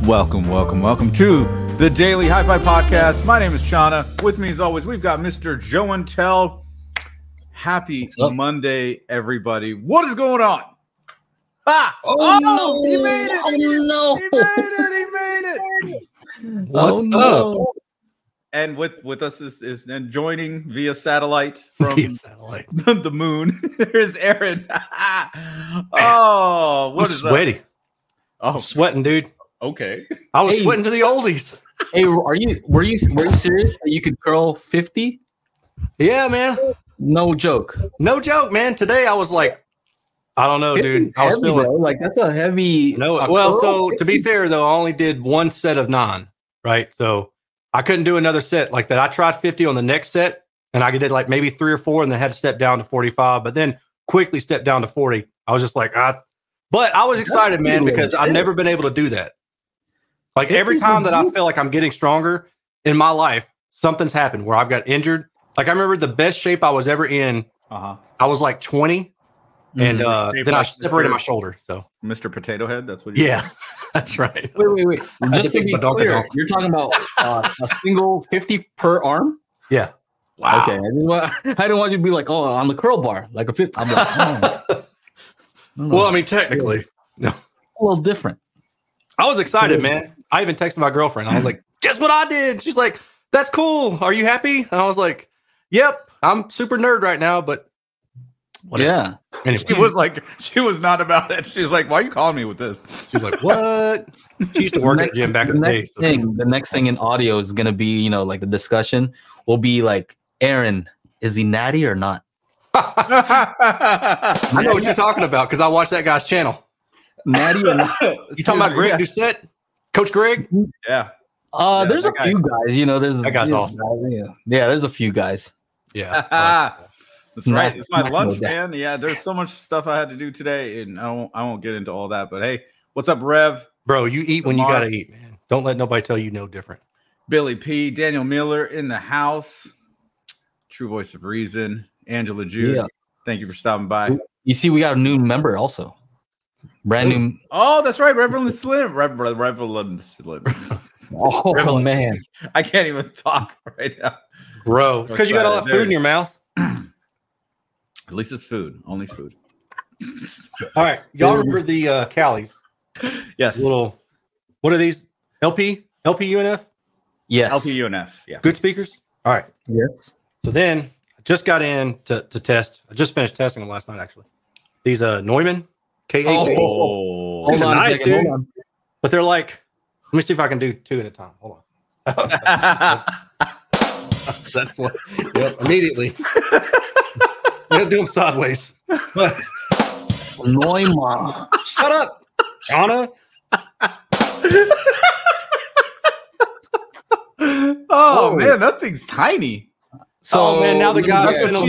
Welcome to the Daily Hi-Fi Podcast. My name is Chana. With me, as always, we've got Mr. Joe and Tell. Happy Monday, everybody. What is going on? No. He made it. No. He made it. What's up? And with us is and joining via satellite from the moon. There's Aaron. I'm sweaty. I'm sweating, dude. Okay. I was sweating to the oldies. Hey, were you serious that you could curl 50? Yeah, man. No joke, man. Today I was like, I don't know, dude. I was feeling like that's a heavy. No, well, so to be fair though, I only did one set of 9, right? So I couldn't do another set like that. I tried 50 on the next set, and I did like maybe 3 or 4, and then had to step down to 45, but then quickly stepped down to 40. I was just like, but I was excited, man, because I've never been able to do that. Like every time that I feel like I'm getting stronger in my life, something's happened where I've got injured. Like I remember the best shape I was ever in. I was like 20, and then I separated my shoulder. So Mr. Potato Head, that's what. Yeah, that's right. Wait. Just to be clear, you're talking about a single 50 per arm. Yeah. Wow. Okay. I didn't want you to be like, on the curl bar, like a 50. I'm like, well, I mean, technically, no. A little different. I was excited, man. I even texted my girlfriend. I was like, guess what I did? She's like, that's cool. Are you happy? And I was like, yep, I'm super nerd right now, but whatever. Yeah. Anyway. She was not about it. She's like, why are you calling me with this? She's like, what? She used to work at the gym back in the day. The next thing in audio is going to be, like the discussion will be like, Aaron, is he natty or not? I know what you're talking about because I watched that guy's channel. Natty or not? You talking about Greg Doucette? Coach Greg? Yeah. There's a few guys, there's that guy's awesome. Yeah, there's a few guys. Yeah. That's right. It's my lunch, man. Yeah, there's so much stuff I had to do today, and I won't get into all that. But hey, what's up, Rev? Bro, you eat when you gotta eat, man. Don't let nobody tell you no different. Billy P, Daniel Miller in the house. True voice of reason. Angela Jude. Thank you for stopping by. You see, we got a new member also. Brand new. Oh, that's right. Reverend Slim. Reverend Slim. Oh, man. I can't even talk right now. Bro, it's because you got all that food in your mouth. At least it's food. Only food. All right. Y'all remember the Callies? Yes. What are these? LP UNF? Yes. LP UNF. Yeah. Good speakers? All right. Yes. So then I just got in to test. I just finished testing them last night, actually. These Neumann K8. Oh, these are nice, dude. But they're like, let me see if I can do 2 at a time. Hold on. That's what. Yep. Immediately. You don't do them sideways. But Neumann. Shut up, Shauna. Man, that thing's tiny. So man, now the guy who sent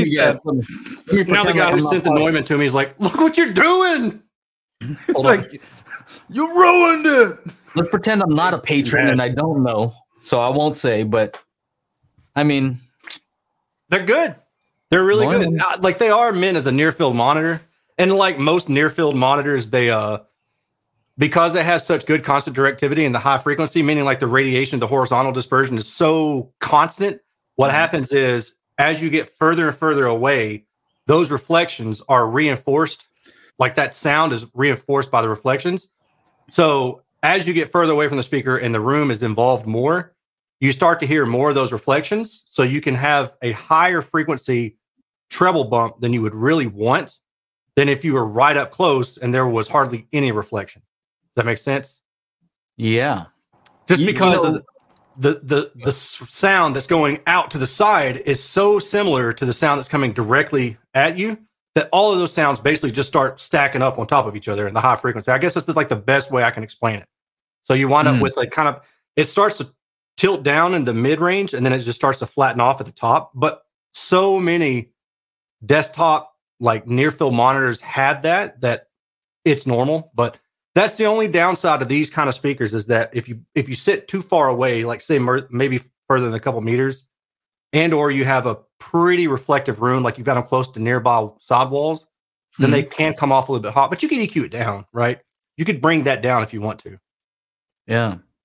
the Neumann Neumann to me, he's like, "Look what you're doing!" It's like you ruined it. Let's pretend I'm not a patron and I don't know, so I won't say. But I mean, they're good. They're really good. Like they are meant as a near field monitor, and like most near field monitors, they because they have such good constant directivity and the high frequency, meaning like the radiation, the horizontal dispersion is so constant. What happens is as you get further and further away, those reflections are reinforced. Like that sound is reinforced by the reflections. So as you get further away from the speaker and the room is involved more, you start to hear more of those reflections. So you can have a higher frequency treble bump than you would really want than if you were right up close and there was hardly any reflection. Does that make sense? Yeah. Just because of the sound that's going out to the side is so similar to the sound that's coming directly at you that all of those sounds basically just start stacking up on top of each other in the high frequency. I guess that's like the best way I can explain it. So you wind up with like kind of, it starts to tilt down in the mid range and then it just starts to flatten off at the top. But so many desktop like near field monitors have that it's normal. But that's the only downside of these kind of speakers is that if you sit too far away, like say maybe further than a couple meters, and or you have a pretty reflective room, like you've got them close to nearby side walls, then they can come off a little bit hot. But you can EQ it down, right? You could bring that down if you want to. Yeah.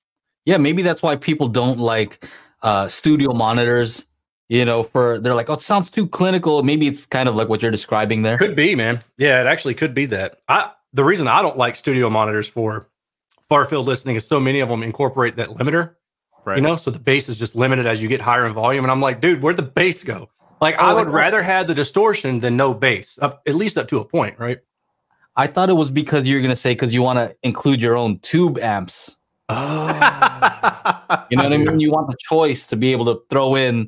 Yeah, maybe that's why people don't like studio monitors. They're like, oh, it sounds too clinical. Maybe it's kind of like what you're describing there. Could be, man. Yeah, it actually could be that. The reason I don't like studio monitors for far field listening is so many of them incorporate that limiter. Right. So the bass is just limited as you get higher in volume. And I'm like, dude, where'd the bass go? Like, I would rather have the distortion than no bass, at least up to a point, right? I thought it was because you're going to say because you want to include your own tube amps. Oh. You know what I mean? You want the choice to be able to throw in,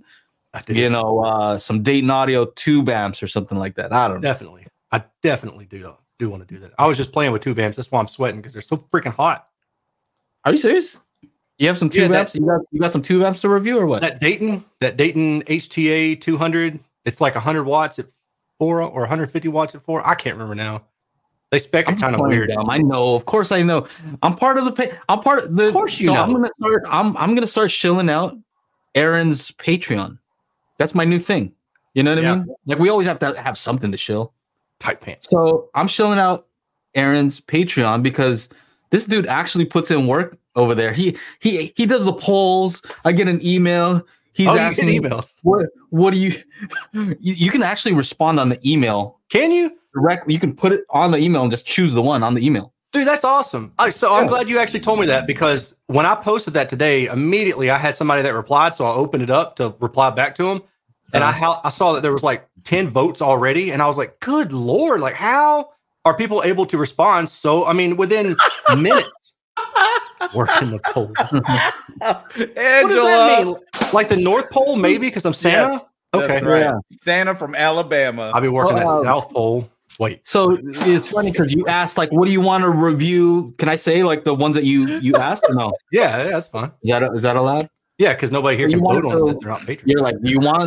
some Dayton Audio tube amps or something like that. I don't know. Definitely. I definitely do want to do that. I was just playing with tube amps. That's why I'm sweating, because they're so freaking hot. Are you serious? You have some tube amps? You got some tube amps to review or what? That Dayton HTA 200, it's like 100 watts at 4 or 150 watts at 4. I can't remember now. They spec it kind of weird. I know. Of course I know. I'm part of the Of course you know. I'm gonna start shilling out Aaron's Patreon. That's my new thing. You know what I mean? Like, we always have to have something to shill. Tight pants. So I'm shilling out Aaron's Patreon because this dude actually puts in work over there. He does the polls. I get an email. He's asking emails. What do you can actually respond on the email. Can you? Directly, you can put it on the email and just choose the one on the email. Dude, that's awesome. I'm glad you actually told me that, because when I posted that today, immediately I had somebody that replied, so I opened it up to reply back to him, and I saw that there was like 10 votes already, and I was like, good Lord, like, how are people able to respond within minutes? Working the poll. What does that mean? Like the North Pole, maybe, because I'm Santa? Yes, okay. Right. Yeah. Santa from Alabama. I'll be working at South Pole. Wait. So it's funny because you asked, like, what do you want to review? Can I say, like, the ones that you asked or no? Yeah, that's fine. Is that allowed? Yeah, because nobody here can vote on it. They're not Patreon. You're like,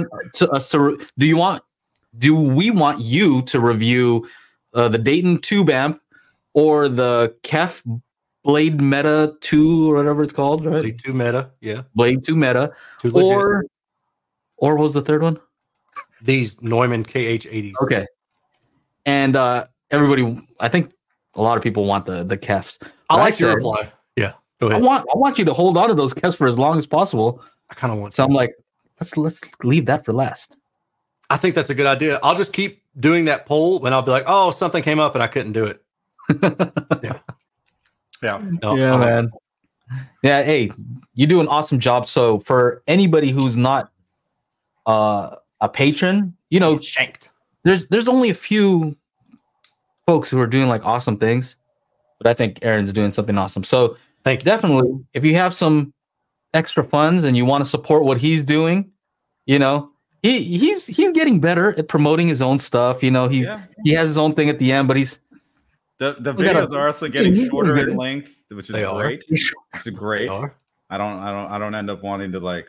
do we want you to review the Dayton Tube Amp or the Kef Blade Meta 2 or whatever it's called, right? Blade 2 Meta, yeah. Blade 2 Meta. Or what was the third one? These Neumann KH80s. Okay. And everybody, I think a lot of people want the Kefs. I like your reply. Yeah, go ahead. I want you to hold on to those Kefs for as long as possible. I kind of want to. So I'm like, let's leave that for last. I think that's a good idea. I'll just keep doing that poll, and I'll be like, oh, something came up and I couldn't do it. Yeah. No, man. Yeah, hey, you do an awesome job. So for anybody who's not a patron, shanked. There's only a few folks who are doing like awesome things, but I think Aaron's doing something awesome. So thank you. Definitely, if you have some extra funds and you want to support what he's doing, he's getting better at promoting his own stuff. He has his own thing at the end, but he's the videos are also getting shorter in length, which is great. It's great. I don't end up wanting to like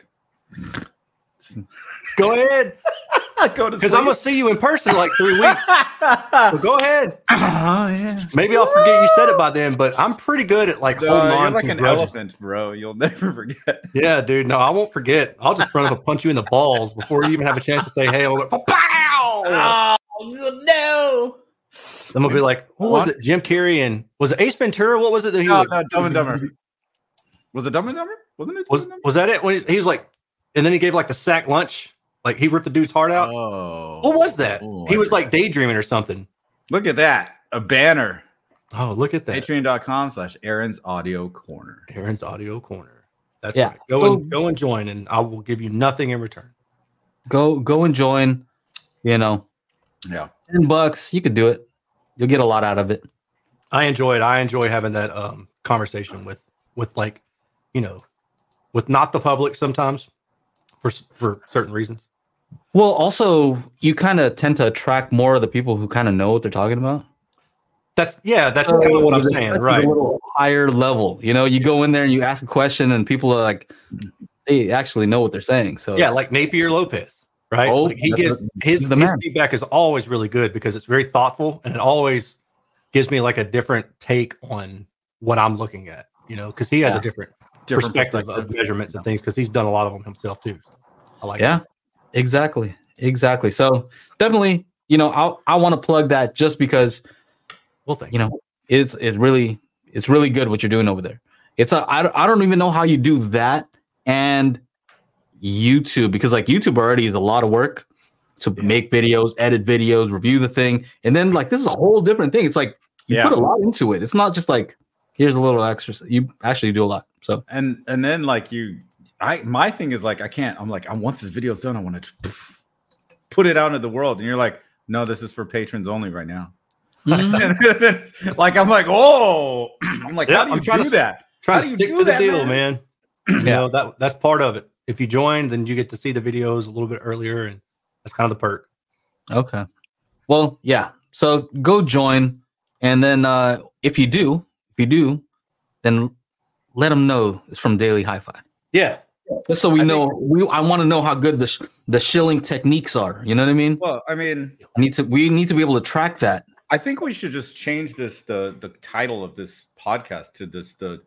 go ahead. Because I'm gonna see you in person in like 3 weeks. So go ahead. Yeah. Maybe I'll forget you said it by then, but I'm pretty good at like holding on. You're like to an grudges. elephant, bro. You'll never forget. Yeah, dude. No, I won't forget. I'll just run up and punch you in the balls before you even have a chance to say, "Hey!" I'll go, pow! Oh no! I'm gonna be like, what was it? Jim Carrey and was it Ace Ventura? What was it that he? No, Dumb and Dumber. Was it Dumb and Dumber? Wasn't it? Was that it? When he was like, and then he gave like the sack lunch. Like he ripped the dude's heart out. Oh, what was that? He was like daydreaming or something. Look at that. A banner. Oh, look at that. Patreon.com/Aaron's Audio Corner. Aaron's Audio Corner. That's right. Go and join, and I will give you nothing in return. Go and join. Yeah. $10. You could do it. You'll get a lot out of it. I enjoy it. I enjoy having that conversation with like, with not the public sometimes for certain reasons. Well, also, you kind of tend to attract more of the people who kind of know what they're talking about. That's kind of what I'm saying, right? A little higher level. You go in there and you ask a question, and people are like, they actually know what they're saying. So yeah, like Napier Lopez, right? Oh, like he gives his feedback is always really good because it's very thoughtful, and it always gives me like a different take on what I'm looking at. Because he has a different perspective of measurements and things because he's done a lot of them himself too. I like that. Exactly. So definitely, I want to plug that just because, well, thank you. It's really good what you're doing over there. I don't even know how you do that and YouTube, because like YouTube already is a lot of work to make videos, edit videos, review the thing, and then like this is a whole different thing. It's like you put a lot into it. It's not just like here's a little extra. You actually do a lot. So and then like my thing is like once this video's done, I want to put it out into the world, and you're like, no, this is for patrons only right now. Like I'm like, oh, I'm like, how do you do that? Trying to stick to the deal, man. You know, that's part of it. If you join, then you get to see the videos a little bit earlier, and that's kind of the perk. Okay. Well, yeah. So go join, and then if you do, then let them know it's from Daily Hi-Fi. Yeah. Just so we know. I want to know how good the shilling techniques are. You know what I mean? Well, I mean, we need to be able to track that. I think we should just change the title of this podcast to the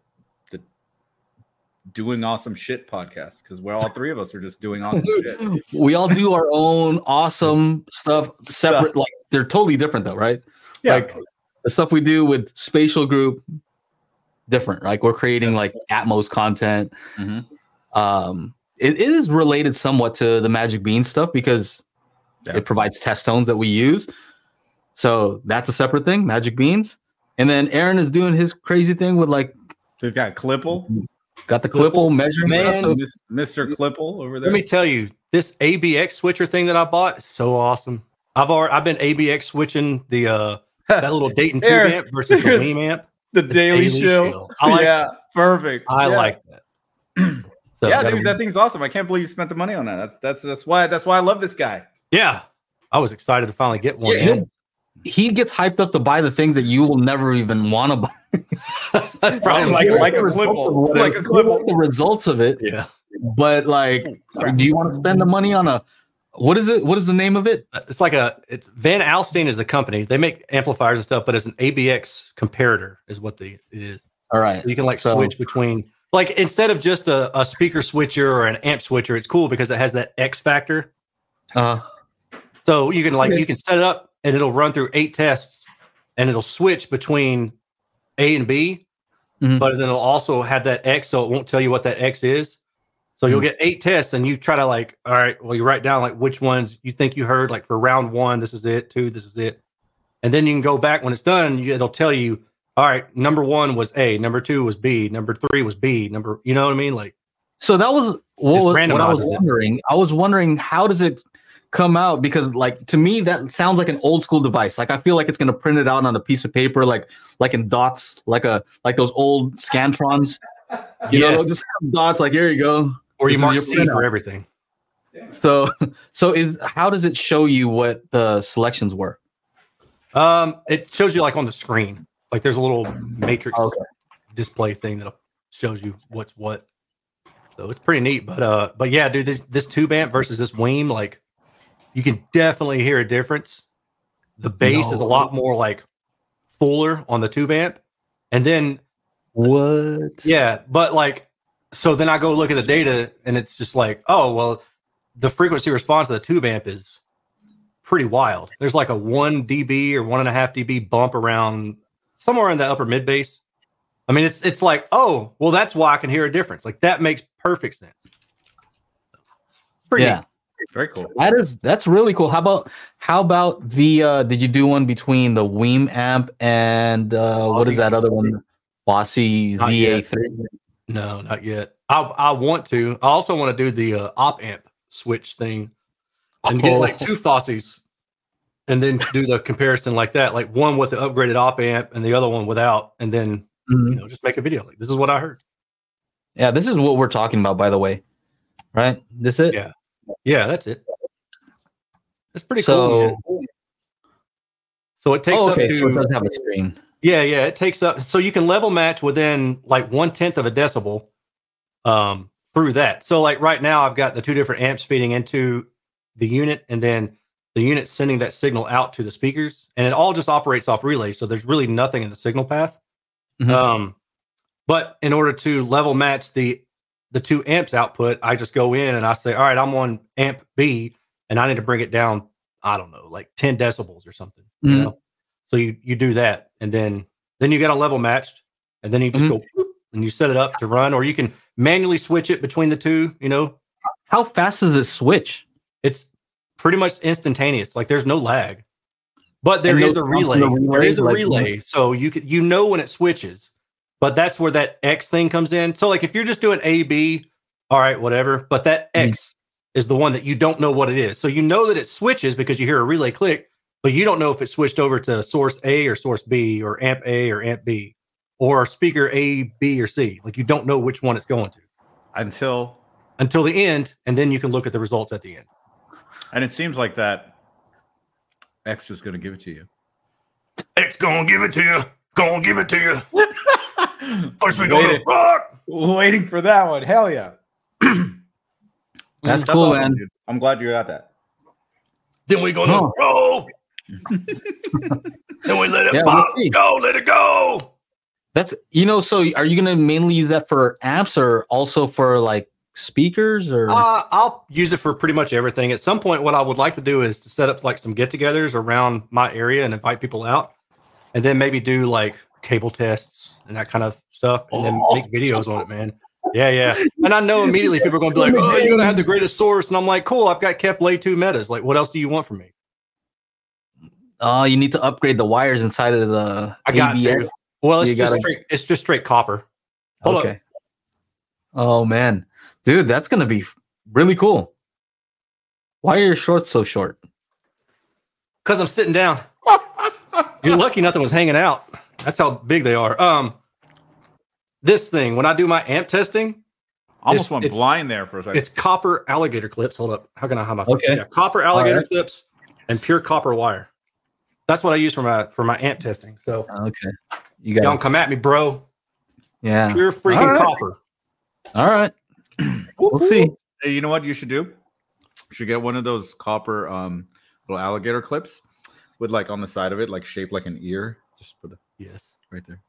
Doing Awesome Shit podcast, because we're all three of us are just doing awesome shit. We all do our own awesome stuff separate. Like they're totally different though, right? Yeah. Like the stuff we do with Spatial Group, different. Like we're creating like Atmos content. Mm-hmm. It is related somewhat to the Magic Bean stuff because it provides test tones that we use. So that's a separate thing, Magic Beans. And then Aaron is doing his crazy thing with like he's got Clipple. Got the Clipple measuring stuff, so Mr. Clipple over there. Let me tell you, this ABX switcher thing that I bought is so awesome. I've been ABX switching the that little Dayton 2 amp versus the Weem amp. The Daily Show. Perfect. I like that. So dude, that thing's awesome. I can't believe you spent the money on that. That's why I love this guy. Yeah. I was excited to finally get one. Yeah, he gets hyped up to buy the things that you will never even want to buy. That's probably like a Clipple. Like a Clipple. The results of it. Yeah. But like, do you want to spend the money on a what is it? What is the name of it? It's Van Alstyne is the company. They make amplifiers and stuff, but it's an ABX comparator is what it is. All right. So you can switch between like instead of just a speaker switcher or an amp switcher, it's cool because it has that X factor. So you can you can set it up and it'll run through 8 tests and it'll switch between A and B, but then it'll also have that X, so it won't tell you what that X is. So you'll get 8 tests and you try to all right, well, you write down which ones you think you heard, like for round 1, this is it, 2, this is it. And then you can go back when it's done, it'll tell you, all right, number 1 was A, number 2 was B, number 3 was B, you know what I mean? So that was what I was wondering. I was wondering, how does it come out? Because to me that sounds like an old school device. I feel like it's going to print it out on a piece of paper like in dots, like those old Scantrons. You know, just have dots here you go. Or you mark C for everything. So how does it show you what the selections were? It shows you on the screen. There's a little matrix display thing that shows you what's what. So it's pretty neat. But yeah, dude, this tube amp versus this Weem, you can definitely hear a difference. The bass is a lot more fuller on the tube amp. And then what? Yeah, but so then I go look at the data and it's just oh, well, the frequency response of the tube amp is pretty wild. There's a 1 dB or 1.5 dB bump around somewhere in the upper mid bass. I mean, it's oh, well, that's why I can hear a difference. That makes perfect sense. Pretty neat. Very cool. That's really cool. How about the did you do one between the Weem amp and what is that other one? Bossy ZA3? No, not yet. I want to. I also want to do the op amp switch thing and get 2 Fossies and then do the comparison like that, one with the upgraded op amp and the other one without, and then just make a video. This is what I heard. Yeah, this is what we're talking about, by the way. Right? This it? Yeah, that's it. That's pretty cool. Man. So it takes up to. So it does have a screen. Yeah, it takes up. So you can level match within 1/10 of a decibel through that. So right now I've got the 2 different amps feeding into the unit, and then the unit sending that signal out to the speakers, and it all just operates off relay. So there's really nothing in the signal path. Mm-hmm. But in order to level match the 2 amps output, I just go in and I say, all right, I'm on amp B and I need to bring it down, I don't know, 10 decibels or something. You know? So you do that, and then you got a level matched, and then you just go whoop, and you set it up to run, or you can manually switch it between the two. How fast does it switch? It's pretty much instantaneous. Like there's no lag, but there is a relay. There is a relay, so you know when it switches. But that's where that X thing comes in. So like if you're just doing A, B, all right, whatever. But that X is the one that you don't know what it is. So you know that it switches because you hear a relay click, but you don't know if it switched over to source A or source B or amp A or amp B or speaker A, B, or C. Like you don't know which one it's going to until the end, and then you can look at the results at the end. And it seems like that X is going to give it to you. X going to give it to you. Going to give it to you. First we go to rock. Waiting for that one. Hell yeah. That's cool, awesome, man. Dude. I'm glad you got that. Then we go to roll. Then we let it pop. Go, let it go. That's so are you gonna mainly use that for amps or also for like speakers or I'll use it for pretty much everything. At some point, what I would like to do is to set up like some get-togethers around my area and invite people out, and then maybe do like cable tests and that kind of stuff, and then make videos on it, man. Yeah. And I know immediately people are going to be like, "Oh, you're going to have the greatest source," and I'm like, "Cool, I've got Kepler 2 metas. Like, what else do you want from me?" You need to upgrade the wires inside of the. I got to. Well, it's just straight copper. Hold up. Oh man, dude, that's going to be really cool. Why are your shorts so short? Because I'm sitting down. You're lucky nothing was hanging out. That's how big they are. This thing, when I do my amp testing, almost went blind there for a second. It's copper alligator clips. Hold up. How can I hide my phone? Okay. Yeah, copper alligator clips and pure copper wire. That's what I use for my amp testing. So you don't come at me, bro. Yeah. Pure freaking copper. All right. We'll see. Hey, you know what you should do? You should get one of those copper little alligator clips with like on the side of it, like shaped like an ear. Just put it right there.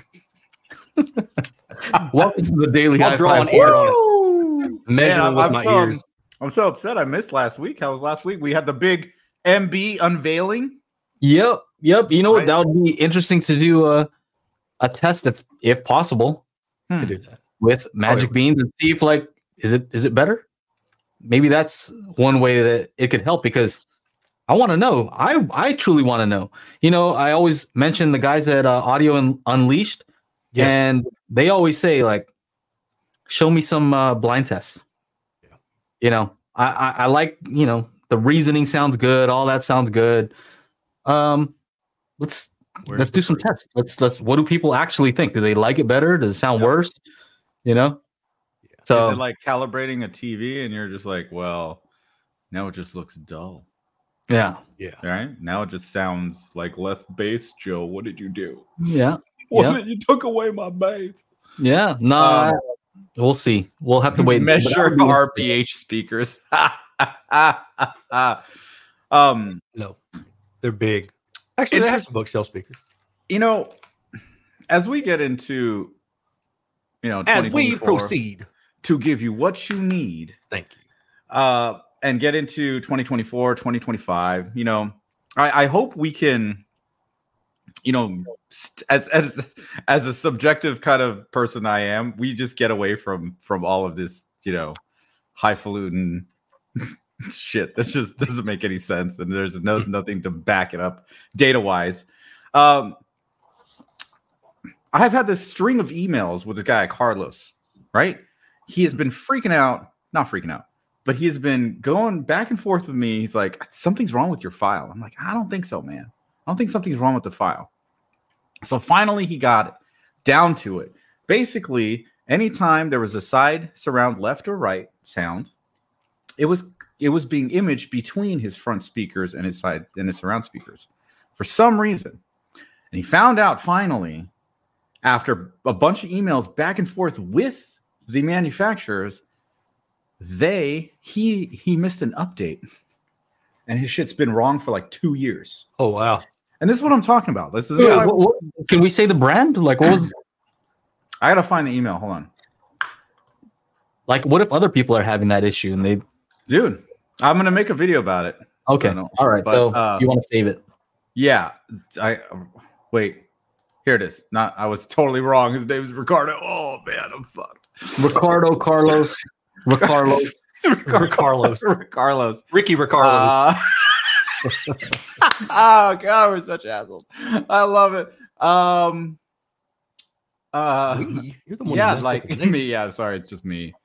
Welcome to the daily I'll draw an ear on it. Measuring with my ears. I'm so upset I missed last week. How was last week? We had the big MB unveiling. Yep. You know what? That would be interesting to do a test if possible. To do that with Magic Beans and see if like is it better? Maybe that's one way that it could help because I want to know. I truly want to know. I always mention the guys at Audio Unleashed. Yes. And they always say, like, show me some blind tests. Yeah. I like, the reasoning sounds good. All that sounds good. Let's do some tests. Let's. What do people actually think? Do they like it better? Does it sound worse? Yeah. So is it like calibrating a TV and you're just like, well, now it just looks dull. Yeah. Right now it just sounds like less bass. Joe, what did you do? Yeah. You took away my bass. Yeah, no, we'll see. We'll have to wait. Measure RPH speakers. No, they're big. Actually, they have some bookshelf speakers. As we get into, as we proceed to give you what you need. Thank you. And get into 2024, 2025. I hope we can. As a subjective kind of person I am, we just get away from all of this, highfalutin shit that just doesn't make any sense, and there's nothing to back it up data wise. I have had this string of emails with this guy Carlos, right? He has been not freaking out, but he has been going back and forth with me. He's like, something's wrong with your file. I'm like, I don't think so, man. I don't think something's wrong with the file. So finally he got it down to it. Basically, anytime there was a side surround left or right sound, it was being imaged between his front speakers and his side and his surround speakers for some reason. And he found out finally, after a bunch of emails back and forth with the manufacturers, he missed an update. And his shit's been wrong for like 2 years. Oh, wow. And this is what I'm talking about. This is can we say the brand? Like, what was? I gotta find the email. Hold on. Like, what if other people are having that issue and they? Dude, I'm gonna make a video about it. Okay. All right. So you want to save it? Yeah. Wait. Here it is. Not, I was totally wrong. His name is Ricardo. Oh man, I'm fucked. Ricardo Carlos. Ricardos. Carlos. Ricky Ricardos. Oh god, we're such assholes. I love it. You're the one yeah, like me. Yeah, sorry, it's just me.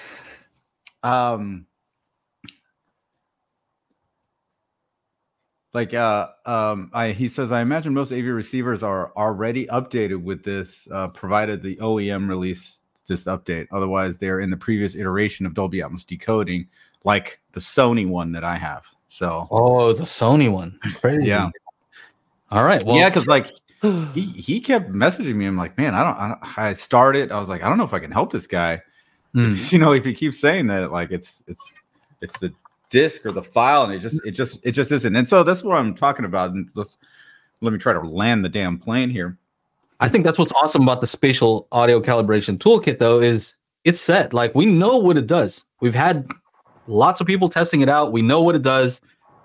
He says, I imagine most AV receivers are already updated with this, provided the OEM release this update. Otherwise, they're in the previous iteration of Dolby Atmos decoding, like the Sony one that I have. So, oh, it's a Sony one. Crazy. Yeah. All right. Well, yeah, because like he kept messaging me. I'm like, man, I started. I was like, I don't know if I can help this guy. You know, if he keeps saying that, like it's the disc or the file, and it just isn't. And so that's what I'm talking about. And let me try to land the damn plane here. I think that's what's awesome about the spatial audio calibration toolkit, though, is it's set. Like, we know what it does. We've had lots of people testing it out. We know what it does.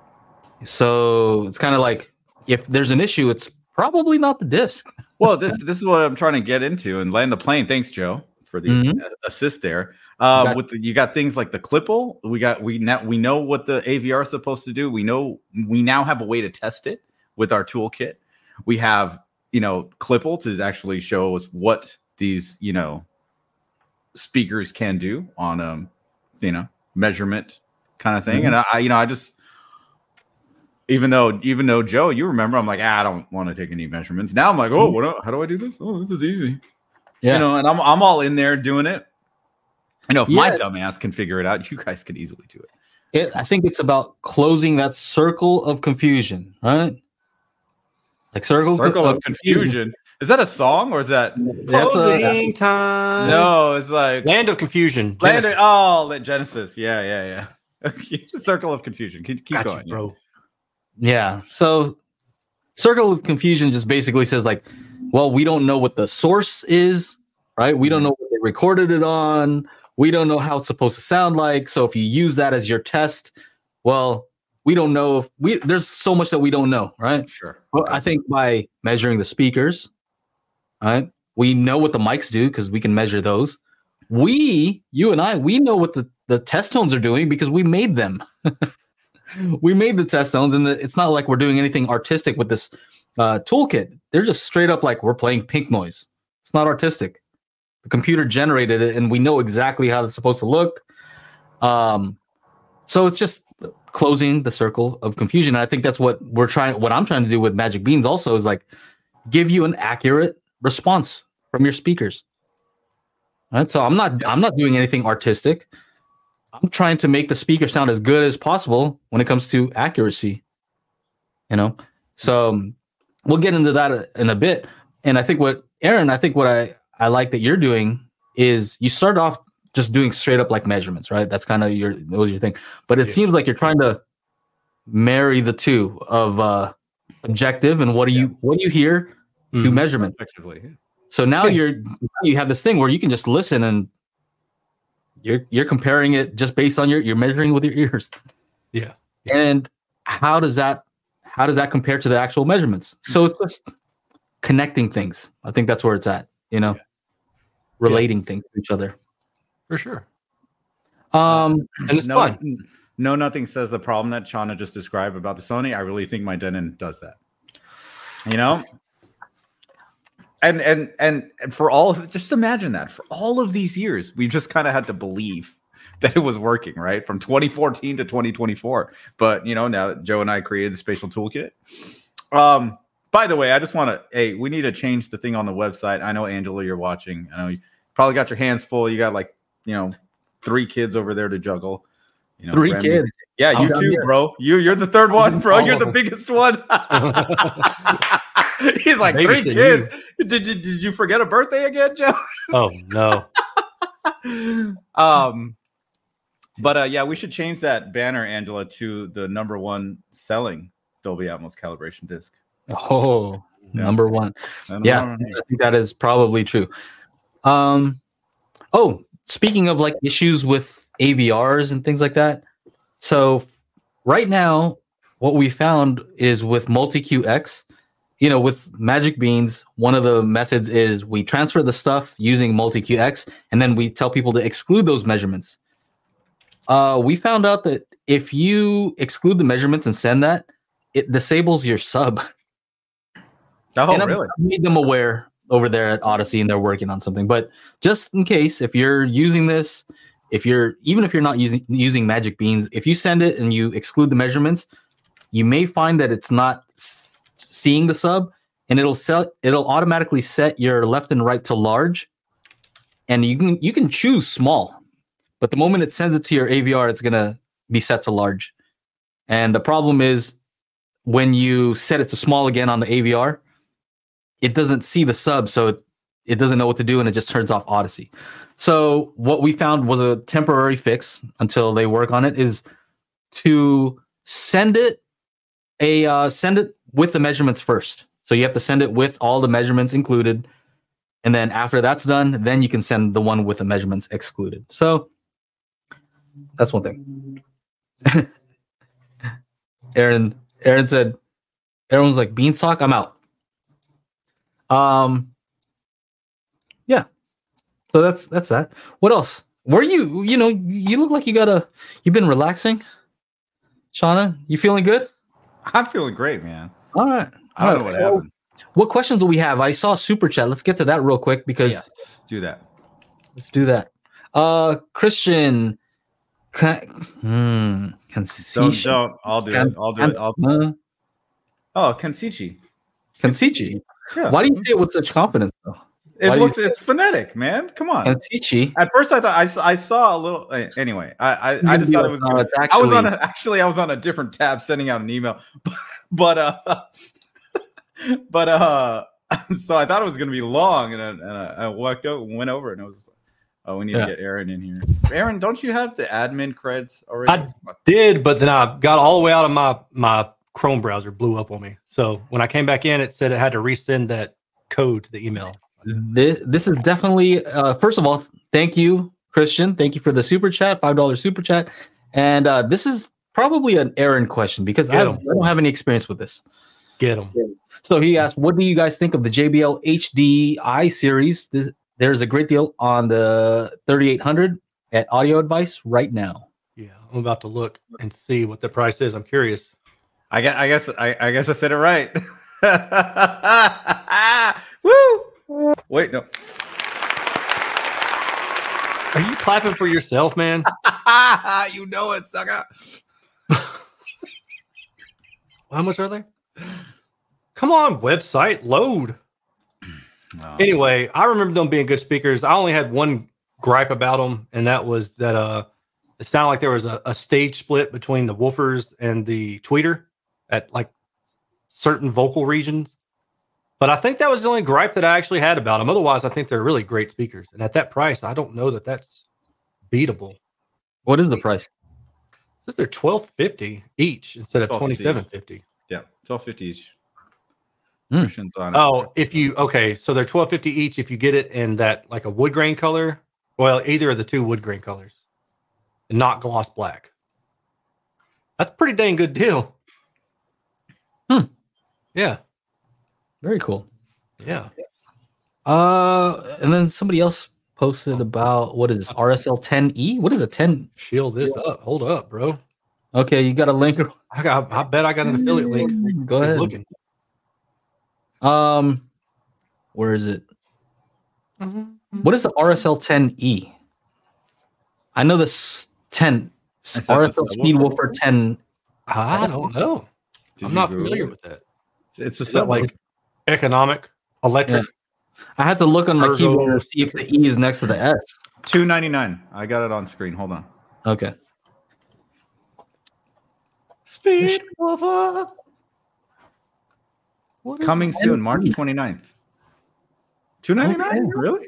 So it's kind of like, if there's an issue, it's probably not the disc. Well, this is what I'm trying to get into and land the plane. Thanks, Joe, for the assist there. You got things like the Clipple. We know what the AVR is supposed to do. We now have a way to test it with our toolkit. We have, Clipple to actually show us what these, speakers can do on measurement kind of thing. And I just, even though Joe, you remember, I'm like, I don't want to take any measurements. Now I'm like, how do I do this? Oh, this is easy. Yeah. And I'm all in there doing it. If my dumbass can figure it out, you guys could easily do it. I think it's about closing that circle of confusion, right? Like circle of confusion. Is that a song or is that closing time? No, it's like Land of Confusion. Genesis. Yeah. Okay. Circle of Confusion. Keep going, bro. Yeah. So circle of confusion just basically says like, well, we don't know what the source is, right? We don't know what they recorded it on. We don't know how it's supposed to sound like. So if you use that as your test, well, we don't know there's so much that we don't know, right? Sure. Well, I think by measuring the speakers, right? We know what the mics do because we can measure those. You and I, we know what the test tones are doing because we made them. We made the test tones, and it's not like we're doing anything artistic with this toolkit. They're just straight up like we're playing pink noise. It's not artistic. The computer generated it, and we know exactly how it's supposed to look. So it's just closing the circle of confusion. And I think that's what I'm trying to do with Magic Beans also is like give you an accurate response from your speakers. Right? So I'm not doing anything artistic. I'm trying to make the speaker sound as good as possible when it comes to accuracy. So we'll get into that in a bit. And I think what I like that you're doing is you start off just doing straight up like measurements, right? That's kind of your thing. But it seems like you're trying to marry the two of objective and what do you hear to measurement. Effectively. So now you have this thing where you can just listen and you're comparing it just based on you're measuring with your ears. Yeah. And how does that compare to the actual measurements? So it's just connecting things. I think that's where it's at, relating things to each other. For sure. And it's fun. No, nothing says the problem that Shauna just described about the Sony. I really think my Denon does that. And for all of, just imagine that for all of these years, we just kind of had to believe that it was working, right? From 2014 to 2024. But now Joe and I created the spatial toolkit. By the way, I just want to, we need to change the thing on the website. I know, Angela, you're watching. I know you probably got your hands full. You got 3 kids over there to juggle. 3 kids. Yeah, you too, bro. You're the third one, bro. You're the biggest one. He's like, 3 kids. Did you forget a birthday again, Joe? Oh no. But we should change that banner, Angela, to the #1 selling Dolby Atmos calibration disc. Oh, yeah. #1. Yeah, I think that is probably true. Speaking of like issues with AVRs and things like that. So right now, what we found is with Multi-Q X, with Magic Beans, one of the methods is we transfer the stuff using multi-QX, and then we tell people to exclude those measurements. We found out that if you exclude the measurements and send that, it disables your sub. Oh, and really? I made them aware over there at Odyssey, and they're working on something. But just in case, if you're using this, even if you're not using Magic Beans, if you send it and you exclude the measurements, you may find that it's not seeing the sub, and it'll automatically set your left and right to large, and you can choose small, but the moment it sends it to your AVR, it's gonna be set to large. And the problem is when you set it to small again on the AVR, it doesn't see the sub, so it doesn't know what to do, and it just turns off Odyssey. So what we found was a temporary fix until they work on it, is to send it with the measurements first. So you have to send it with all the measurements included, and then after that's done, then you can send the one with the measurements excluded. So that's one thing. Aaron said, everyone's like, Beanstalk, I'm out. Yeah. So that's that. What else? Were you look like you've been relaxing. Shauna, you feeling good? I'm feeling great, man. All right. I don't know what happened. What questions do we have? I saw super chat. Let's get to that real quick because let's do that. Let's do that. Christian, Kansichi. Don't. I'll do it. Oh, Kansichi. Kansichi. Yeah. Why do you say it with such confidence, though? It's phonetic, man. Come on. Kansichi. At first, I thought I saw a little. Anyway, I just thought it was. I was on a different tab sending out an email, but so I thought it was going to be long, and I walked out and went over, and it was. Oh, we need to get Aaron in here. Aaron, don't you have the admin creds already? I did, but then I got all the way out of my Chrome browser, blew up on me. So when I came back in, it said it had to resend that code to the email. This is definitely first of all, thank you, Christian. Thank you for the super chat, $5 super chat. And this is probably an Aaron question because I don't have any experience with this. Get him. So he asked, what do you guys think of the JBL HDI series? There's a great deal on the 3800 at Audio Advice right now. Yeah, I'm about to look and see what the price is. I'm curious. I guess I said it right. Woo! Wait, no. Are you clapping for yourself, man? You know it, sucker. How much are they? Come on, website, load. Oh. Anyway, I remember them being good speakers. I only had one gripe about them, and that was that it sounded like there was a stage split between the woofers and the tweeter at like certain vocal regions. But I think that was the only gripe that I actually had about them. Otherwise, I think they're really great speakers. And at that price, I don't know that that's beatable. What is the price? It says they're $1,250 each instead of $2,750. Yeah, $1,250 each. Oh, so they're $1,250 each if you get it in that like a wood grain color. Well, either of the two wood grain colors, and not gloss black. That's a pretty dang good deal. Yeah. Very cool. Yeah. And then somebody else posted about what is this RSL 10E? What is a 10? Shield this up. Hold up, bro. Okay, you got a link. I bet I got an affiliate link. Go ahead. Looking. Where is it? What is the RSL 10E? I know this 10 RSL Speedwoofer 10. I don't know. I'm not familiar with that. It's a set like economic, electric. Yeah. I had to look on my keyboard to see if the E is next to the S. $299. I got it on screen. Hold on. Okay. Speedwoofer. Coming soon, March 29th. $299? Okay. Really?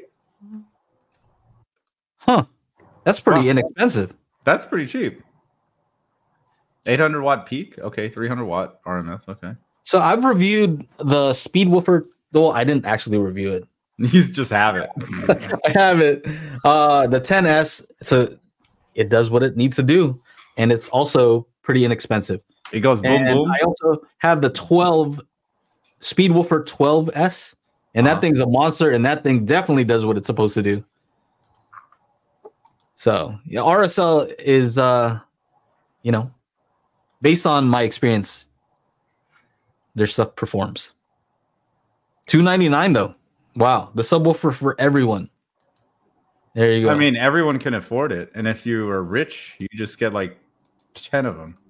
Huh. That's pretty inexpensive. That's pretty cheap. 800 watt peak. Okay, 300 watt RMS. Okay. So I've reviewed the Speedwoofer. Well, I didn't actually review it. You just have it. I have it. The 10S, it does what it needs to do. And it's also pretty inexpensive. It goes boom, boom. I also have the 12 Speedwoofer 12S, and that thing's a monster, and that thing definitely does what it's supposed to do. So yeah, RSL is based on my experience, their stuff performs. $299 though. Wow, the subwoofer for everyone. There you go. I mean, everyone can afford it, and if you are rich, you just get like 10 of them.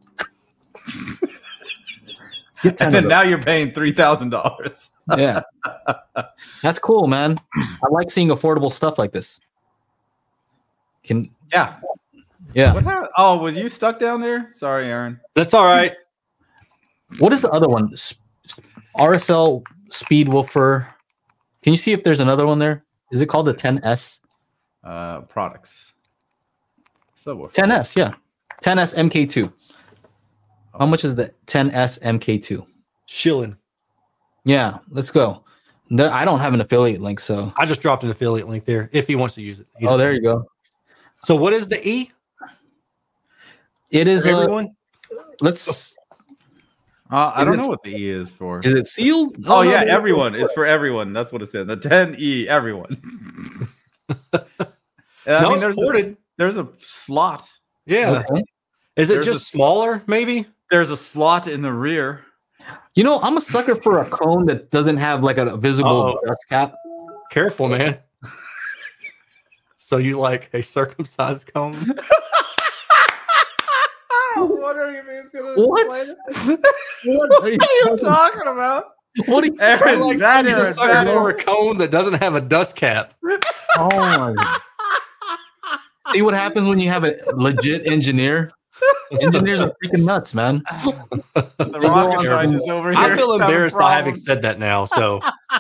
And then now you're paying $3,000. Yeah, that's cool, man. I like seeing affordable stuff like this. Yeah. What happened? Oh, was you stuck down there? Sorry, Aaron. That's all right. What is the other one? RSL Speedwoofer. Can you see if there's another one there? Is it called the 10S? Products. Subwoofer. 10S, yeah. 10S MK2. How much is the 10S MK2? Shilling. Yeah, let's go. I don't have an affiliate link, so I just dropped an affiliate link there if he wants to use it. Oh, there you go. So what is the E? It is everyone. Let's. I don't know what the E is for. Is it sealed? Oh yeah, everyone. It's for everyone. That's what it said. The 10E, everyone. No, it's ported. There's a slot. Yeah. Okay. Is it just smaller? Maybe there's a slot in the rear. You know, I'm a sucker for a cone that doesn't have like a visible dust cap. Careful, man. So you like a circumcised cone? What are you talking about? What are you Aaron, like he's a sucker for a cone that doesn't have a dust cap? Oh my God. See what happens when you have a legit engineer? Engineers are freaking nuts, man. The rocket scientist over here. I feel embarrassed by having said that now. So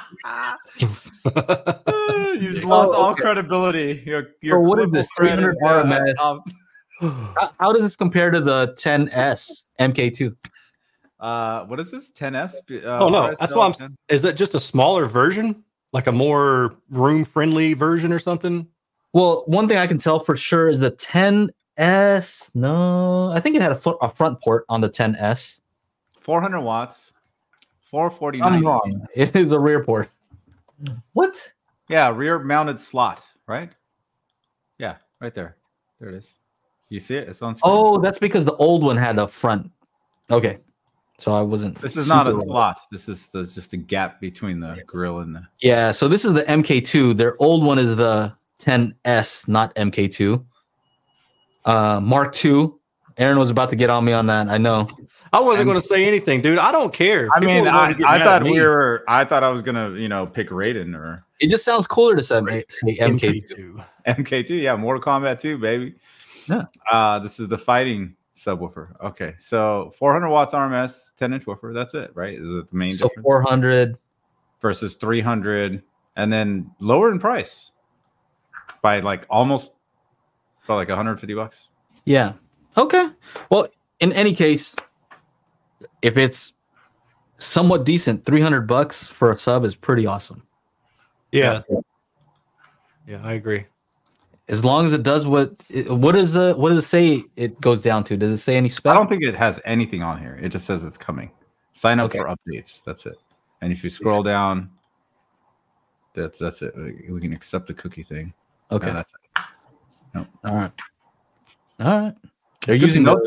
you've lost all credibility. Your what is this? 300 RMS. How does this compare to the 10S MK2? What is this? 10S? Oh no, that's why I'm. Is that just a smaller version, like a more room-friendly version or something? Well, one thing I can tell for sure is the 10S. No, I think it had a front port on the 10S. 400 watts. 449. I'm wrong. It is a rear port. What? Yeah, rear-mounted slot, right? Yeah, right there. There it is. You see it? It's on screen. Oh, that's because the old one had a front. Okay. So I wasn't. This is not a slot. This is just a gap between the grill and the. Yeah. So this is the MK2. Their old one is the 10S, not MK2. Mark II. Aaron was about to get on me on that. I know. I wasn't going to say anything, dude. I don't care. I mean, I thought I thought I was gonna, pick Raiden or. It just sounds cooler to say MK2. MK2, yeah, Mortal Kombat 2, baby. Yeah. This is the fighting subwoofer. Okay, so 400 watts RMS, 10-inch woofer. That's it, right? Is it the main difference? 400 versus 300, and then lower in price by like almost like $150. Yeah. Okay. Well, in any case, if it's somewhat decent, $300 for a sub is pretty awesome. Yeah. Yeah, I agree. As long as it does what does it say it goes down to? Does it say any spec? I don't think it has anything on here. It just says it's coming. Sign up for updates. That's it. And if you scroll down, that's it. We can accept the cookie thing. Okay. That's it. Nope. All right. They're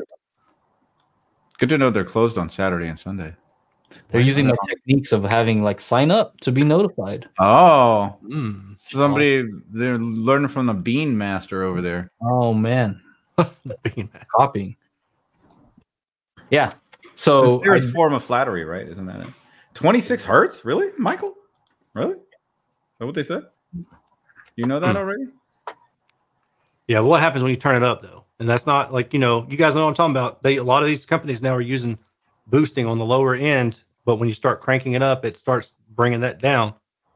good to know they're closed on Saturday and Sunday. They're using the techniques of having like sign up to be notified. Oh, they're learning from the Bean Master over there. Oh man, the Bean Master. Copying. Yeah. So serious form of flattery, right? Isn't that it? 26 hertz, really, Michael? Really? Is that what they said? You know that already? Yeah. What happens when you turn it up though? And that's not like you guys know what I'm talking about. A lot of these companies now are using boosting on the lower end, but when you start cranking it up, it starts bringing that down.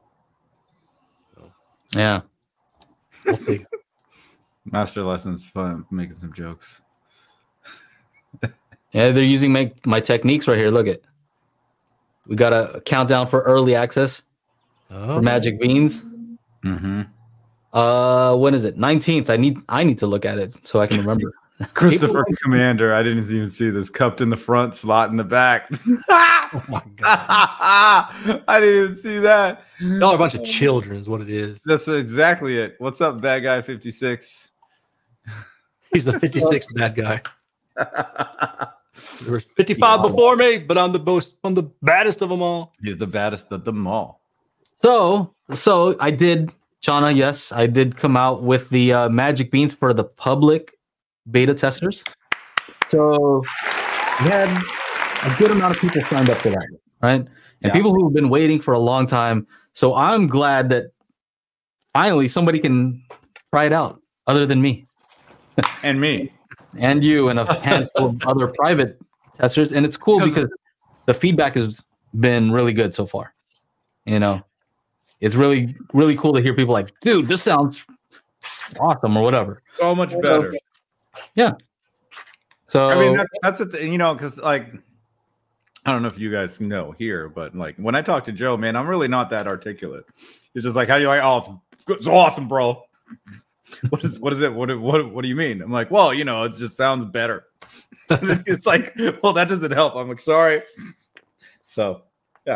Yeah, we'll see. Master Lessons, fun making some jokes. Yeah, they're using my techniques right here. Look at, we got a countdown for early access for Magic Beans. Mm-hmm. When is it? 19th. I need to look at it so I can remember. Christopher Commander. I didn't even see this. Cupped in the front, slot in the back. Oh my god! I didn't even see that. Y'all are a bunch of children, is what it is. That's exactly it. What's up, bad guy 56? He's the 56th bad guy. There was 55 before me, but I'm the baddest of them all. He's the baddest of them all. So I did, Shauna. Yes, I did come out with the magic beans for the public beta testers. So we had a good amount of people signed up for that, right? And people who have been waiting for a long time. So I'm glad that finally somebody can try it out, other than me, and me, and you, and a handful of other private testers. And it's cool because the feedback has been really good so far. You know. It's really, really cool to hear people like, dude, this sounds awesome or whatever. So much better. Yeah. So I mean, that's the thing, you know, because like, I don't know if you guys know here, but like when I talk to Joe, man, I'm really not that articulate. It's just like, how do you like? Oh, it's awesome, bro. What is it? What do you mean? I'm like, well, you know, it just sounds better. It's like, well, that doesn't help. I'm like, sorry. So, yeah.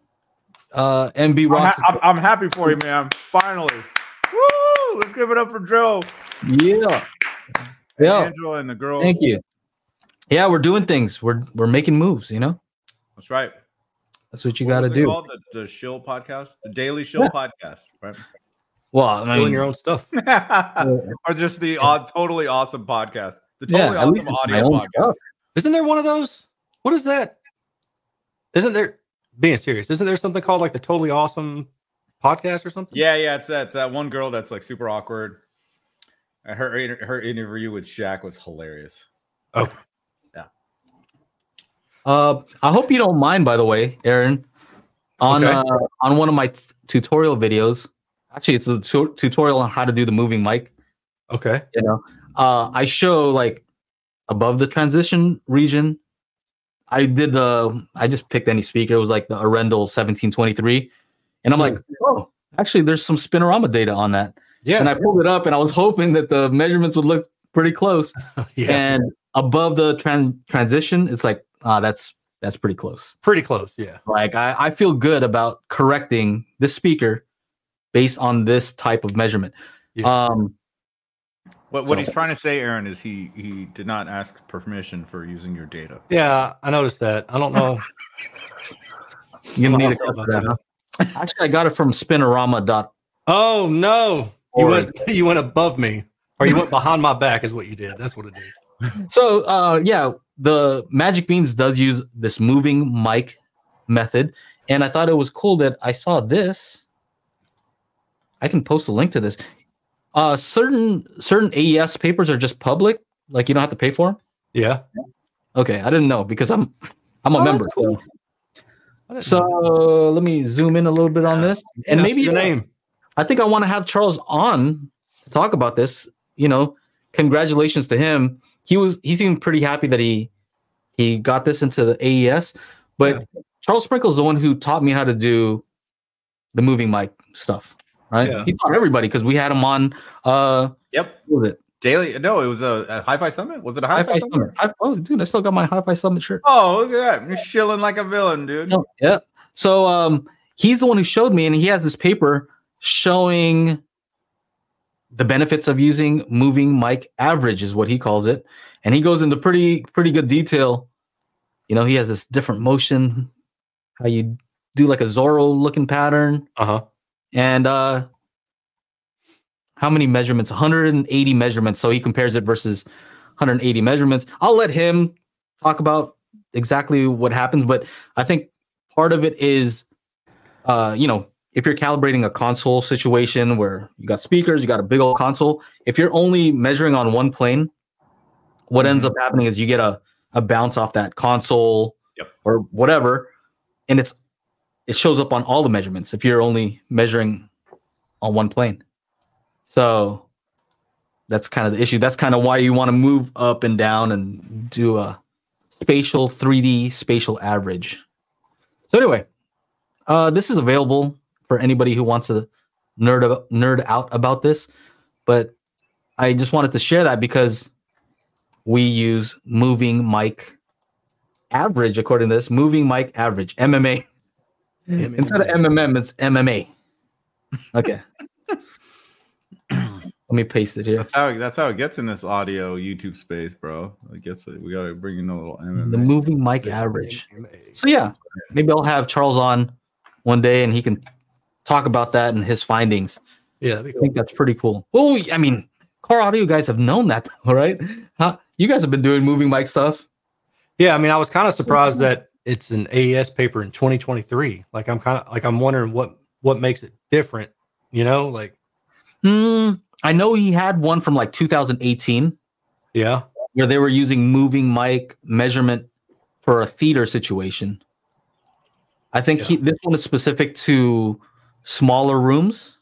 MB Ross. I'm happy for you, man. Finally. Woo! Let's give it up for Joe. Yeah. And Angela and the girls. Thank you. Yeah, we're doing things. We're making moves, you know? That's right. That's what you got to do. Called? The Shill podcast? The Daily Shill podcast, right? Well, I mean, doing your own stuff. Or just the totally awesome podcast. The totally awesome audio podcast. Stuff. Isn't there one of those? What is that? Isn't there, being serious, isn't there something called like the Totally Awesome podcast or something? Yeah, it's that one girl that's like super awkward. Her interview with Shaq was hilarious. Oh, yeah. I hope you don't mind, by the way, Aaron. On one of my tutorial videos, actually, it's a tutorial on how to do the moving mic. Okay. You know, I show like above the transition region. I just picked any speaker. It was like the Arendal 1723. And I'm like, oh, actually, there's some Spinorama data on that. Yeah. And I pulled it up and I was hoping that the measurements would look pretty close. Yeah. And above the transition, it's like, that's pretty close. Pretty close, yeah. Like, I feel good about correcting this speaker based on this type of measurement. Yeah. What he's trying to say, Aaron, is he did not ask permission for using your data. Yeah, I noticed that. I don't know. You're gonna need to cover that, huh? Actually, I got it from Spinorama. Oh no! You went above me, or you went behind my back, is what you did. That's what it is. So, yeah, the Magic Beans does use this moving mic method, and I thought it was cool that I saw this. I can post a link to this. Certain AES papers are just public, like you don't have to pay for them. Yeah. Okay, I didn't know because I'm a member. Cool. So let me zoom in a little bit on this, and maybe your name. I think I want to have Charles on to talk about this. You know, congratulations to him. He seemed pretty happy that he got this into the AES. But Charles Sprinkle's the one who taught me how to do the moving mic stuff. Right? Yeah. He taught everybody because we had him on. Yep. What was it? Daily? No, it was a Hi-Fi Summit. Was it a Hi-Fi Summit? Oh, dude, I still got my Hi-Fi Summit shirt. Oh, look at that! You're shilling like a villain, dude. Yeah. So he's the one who showed me, and he has this paper showing the benefits of using moving mic average, is what he calls it, and he goes into pretty good detail. You know, he has this different motion, how you do like a Zorro looking pattern. And how many measurements? 180 measurements. So he compares it versus 180 measurements. I'll let him talk about exactly what happens, but I think part of it is, you know, if you're calibrating a console situation where you got speakers, you got a big old console, if you're only measuring on one plane, what ends up happening is you get a bounce off that console or whatever, and it shows up on all the measurements if you're only measuring on one plane. So that's kind of the issue. That's kind of why you want to move up and down and do a spatial 3D spatial average. So anyway, this is available for anybody who wants to nerd out about this. But I just wanted to share that because we use moving mic average, according to this, moving mic average, MMA. Instead of MMM, it's MMA. Okay. Let me paste it here. That's how it gets in this audio YouTube space, bro. I guess we gotta bring in a little MMA. The moving mic average. So yeah, maybe I'll have Charles on one day and he can talk about that and his findings. Yeah, I think that's pretty cool. Oh, I mean, Car Audio guys have known that, all right? You guys have been doing moving mic stuff. Yeah, I mean, I was kind of surprised that it's an AES paper in 2023. Like, I'm wondering what makes it different. You know, like. I know he had one from like 2018. Yeah, where they were using moving mic measurement for a theater situation. I think this one is specific to smaller rooms,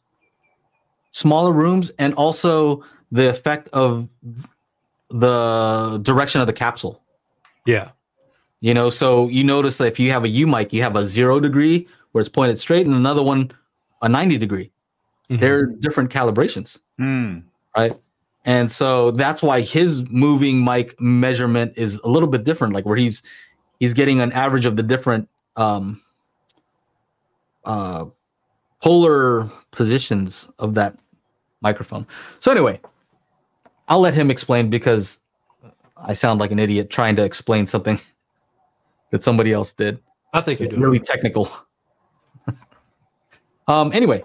and also the effect of the direction of the capsule. Yeah. You know, so you notice that if you have a U mic, you have a 0 degree where it's pointed straight, and another one a 90 degree. Mm-hmm. They're different calibrations, right? And so that's why his moving mic measurement is a little bit different, like where he's getting an average of the different polar positions of that microphone. So anyway, I'll let him explain because I sound like an idiot trying to explain something that somebody else did. I think you're doing really technical. Anyway,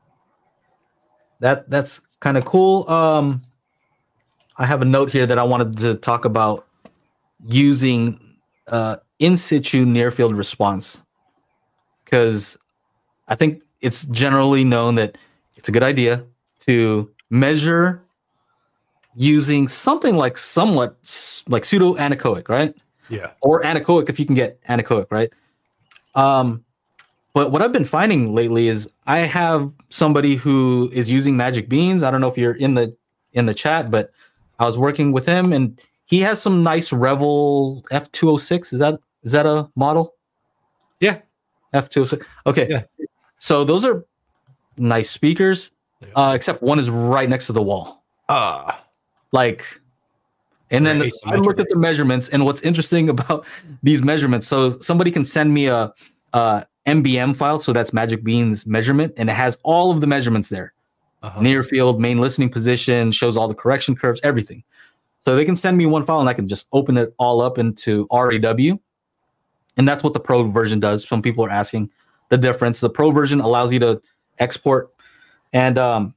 that's kind of cool. I have a note here that I wanted to talk about using in situ near field response, because I think it's generally known that it's a good idea to measure using something like somewhat like pseudo anechoic, right? Yeah. Or anechoic if you can get anechoic, right? But what I've been finding lately is I have somebody who is using Magic Beans. I don't know if you're in the chat, but I was working with him and he has some nice Revel F206. Is that a model? Yeah. F206. Okay. Yeah. So those are nice speakers, except one is right next to the wall. And then I looked at the measurements, and what's interesting about these measurements, so somebody can send me a MBM file, so that's Magic Beans measurement, and it has all of the measurements there. Near field, main listening position, shows all the correction curves, everything. So they can send me one file and I can just open it all up into RAW. And that's what the Pro version does. Some people are asking the difference. The Pro version allows you to export. And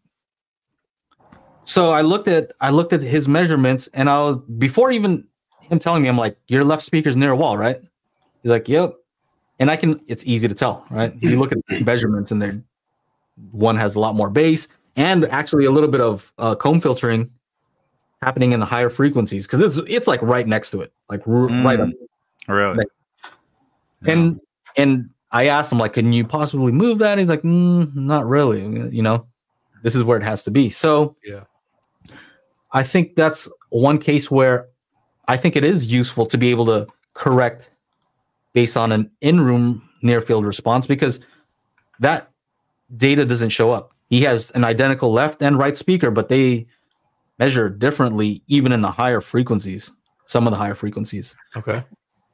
so I looked at his measurements, and before even him telling me, I'm like, your left speaker's near a wall, right? He's like, yep. And it's easy to tell, right? You look at the measurements and one has a lot more bass and actually a little bit of comb filtering happening in the higher frequencies, because it's like right next to it, like right up. Really? And I asked him, like, can you possibly move that? And he's like, not really. You know, this is where it has to be. So yeah, I think that's one case where I think it is useful to be able to correct based on an in-room near-field response, because that data doesn't show up. He has an identical left and right speaker, but they measure differently, even in the higher frequencies, some of the higher frequencies. Okay.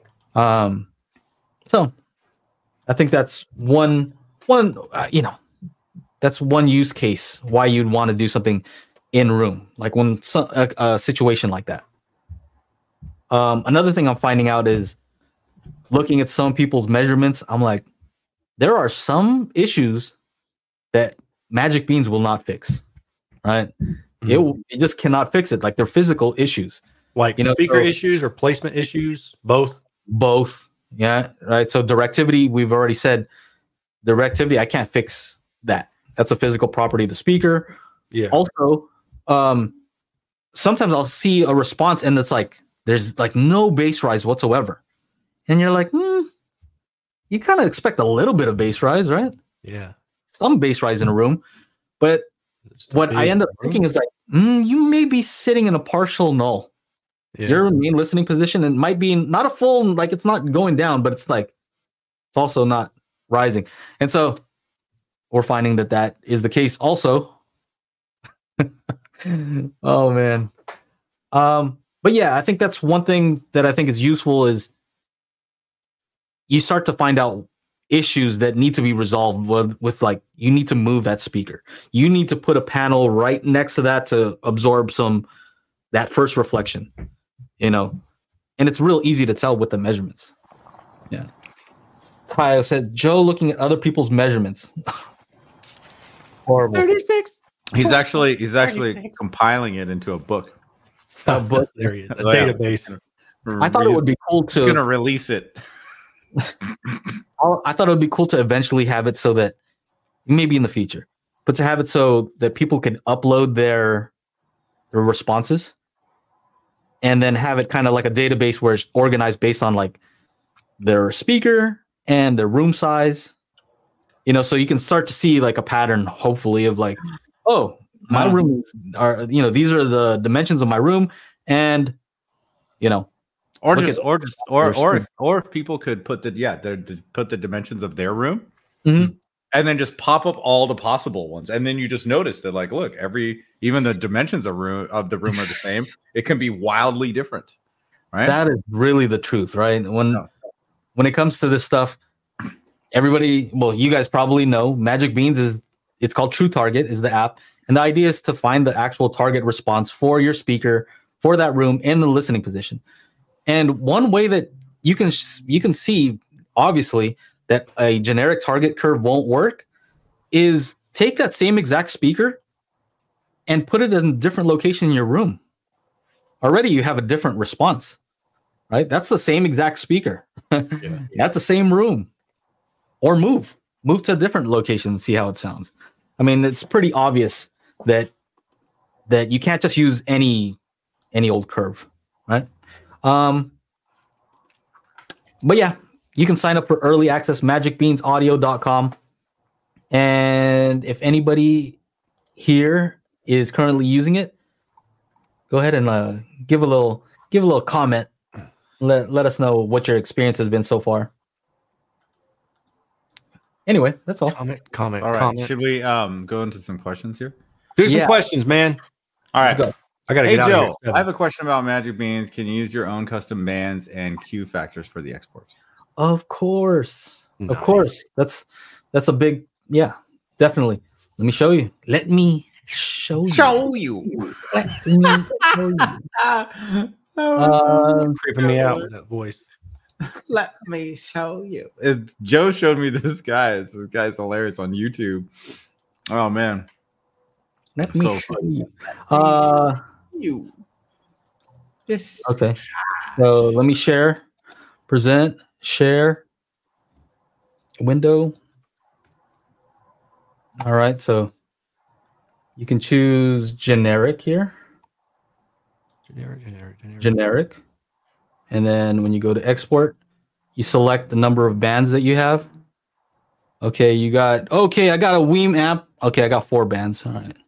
So I think that's one that's one use case why you'd want to do something in-room, like when a situation like that. Another thing I'm finding out is looking at some people's measurements, I'm like, there are some issues that Magic Beans will not fix, right? It just cannot fix it. Like, they're physical issues. Like speaker issues or placement issues? Both? Both, yeah, right? So directivity, we've already said, directivity, I can't fix that. That's a physical property of the speaker. Yeah. Also, sometimes I'll see a response and it's like, there's like no bass rise whatsoever. And you're like, you kind of expect a little bit of bass rise, right? Yeah. Some bass rise in a room. But what I end up thinking is like, you may be sitting in a partial null. Yeah. Your main listening position, and might be not a full, like it's not going down, but it's like, it's also not rising. And so we're finding that is the case also. Oh, man. But yeah, I think that's one thing that I think is useful is you start to find out issues that need to be resolved with like, you need to move that speaker. You need to put a panel right next to that to absorb that first reflection, and it's real easy to tell with the measurements. Yeah. Tayo said, Joe looking at other people's measurements. Horrible. 36. He's actually compiling it into a book. A book. There he is. A database. I thought it would be cool He's gonna release it. I thought it would be cool to eventually have it so that maybe in the future, but to have it so that people can upload their responses and then have it kind of like a database where it's organized based on like their speaker and their room size, so you can start to see like a pattern, hopefully, of like, oh, my room these are the dimensions of my room, and or if people could put put the dimensions of their room, mm-hmm. and then just pop up all the possible ones, and then you just notice that like, look, even the dimensions of the room are the same. It can be wildly different, right? That is really the truth, right? When it comes to this stuff, everybody, well, you guys probably know Magic Beans it's called TrueTarget is the app, and the idea is to find the actual target response for your speaker for that room in the listening position. And one way that you can see, obviously, that a generic target curve won't work is take that same exact speaker and put it in a different location in your room. Already you have a different response, right? That's the same exact speaker. Yeah. That's the same room. Or move to a different location and see how it sounds. I mean, it's pretty obvious that you can't just use any old curve, right? But yeah, you can sign up for early access, magicbeansaudio.com. And if anybody here is currently using it, go ahead and give a little comment. Let us know what your experience has been so far. Anyway, that's all. Comment. All right. Comment. Should we go into some questions here? Do some questions, man. All right. Let's go. I gotta Hey get out Joe, of here. I have a question about Magic Beans. Can you use your own custom bands and Q factors for the exports? Of course. Nice. Of course. That's a big, yeah, definitely. Let me show you. Let me show you. Show you. Let me show you. Creeping me out with that voice. Let me show you. Joe showed me this guy. This guy's hilarious on YouTube. Oh man. Let me So show you. You. This. Okay. So let me present, share, window. All right. So you can choose generic here. Generic. And then when you go to export, you select the number of bands that you have. Okay, I got a Weem amp. Okay, I got 4 bands. All right.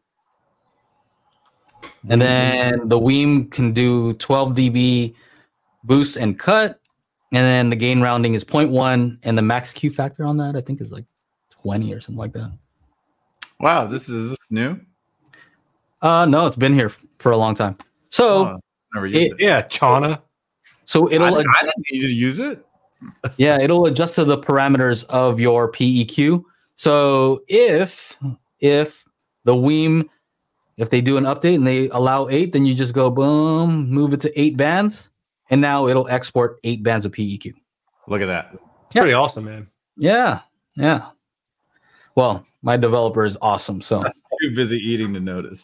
And then the Weem can do 12 dB boost and cut. And then the gain rounding is 0.1. And the max Q factor on that, I think, is like 20 or something like that. Wow, is this new? No, it's been here for a long time. So, never used it. Yeah, Chana. So I didn't need you to use it. Yeah, it'll adjust to the parameters of your PEQ. So if the Weem, if they do an update and they allow 8, then you just go boom, move it to 8 bands, and now it'll export 8 bands of PEQ. Look at that. It's pretty awesome, man. Yeah. Well, my developer is awesome, so Too busy eating to notice.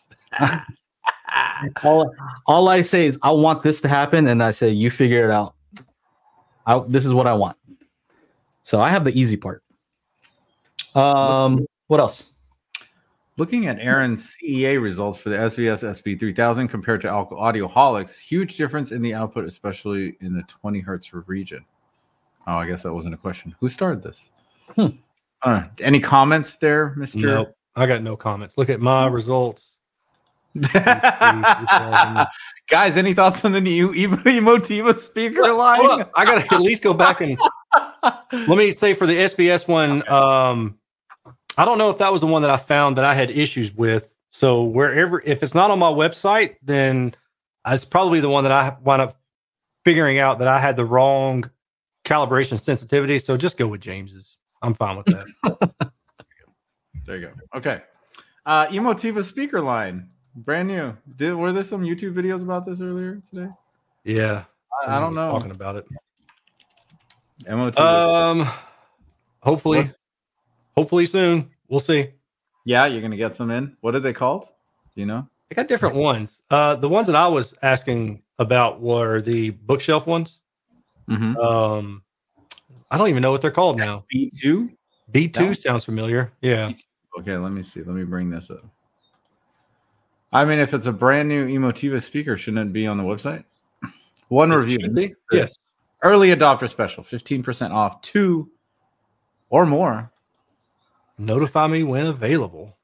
all I say is I want this to happen, and I say you figure it out. This is what I want. So I have the easy part. What else? Looking at Aaron's CEA results for the SVS SP3000 compared to Audioholics, huge difference in the output, especially in the 20 hertz region. Oh, I guess that wasn't a question. Who started this? Any comments there, Mr.? Nope. I got no comments. Look at my results. Guys, any thoughts on the new Emotiva speaker line? Hold up. I got to at least go back and let me say for the SBS one, I don't know if that was the one that I found that I had issues with. So if it's not on my website, then It's probably the one that I wound up figuring out that I had the wrong calibration sensitivity. So just go with James's. I'm fine with that. There you go. Okay. Emotiva speaker line, brand new. Were there some YouTube videos about this earlier today? Yeah, I don't know. Talking about it. Emotiva. Hopefully soon. We'll see. Yeah, you're gonna get some in. What are they called? Do you know? They got different ones. The ones that I was asking about were the bookshelf ones. Mm-hmm. I don't even know what they're called now. B2? B2 No. sounds familiar. Yeah. Okay, let me see. Let me bring this up. I mean, if it's a brand new Emotiva speaker, shouldn't it be on the website? One review. Yes. Early adopter special, 15% off, 2 or more. Notify me when available.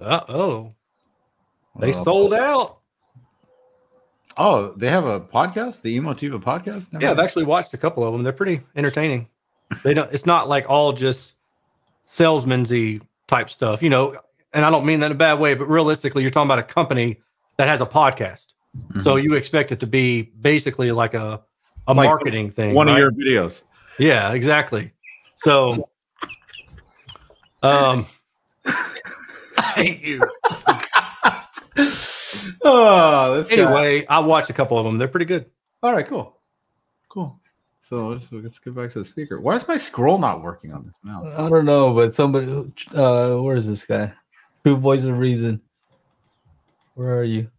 They sold out. Oh, they have a podcast, the Emotiva podcast? Yeah, I've actually watched a couple of them. They're pretty entertaining. It's not like all just salesman-y type stuff, you know, and I don't mean that in a bad way, but realistically, you're talking about a company that has a podcast. Mm-hmm. So you expect it to be basically like a like marketing thing. One of your videos. Yeah, exactly. So I hate you. Anyway, I watched a couple of them. They're pretty good. All right, cool. So let's get back to the speaker. Why is my scroll not working on this mouse? I don't know, but somebody, where is this guy? True Voice of Reason. Where are you?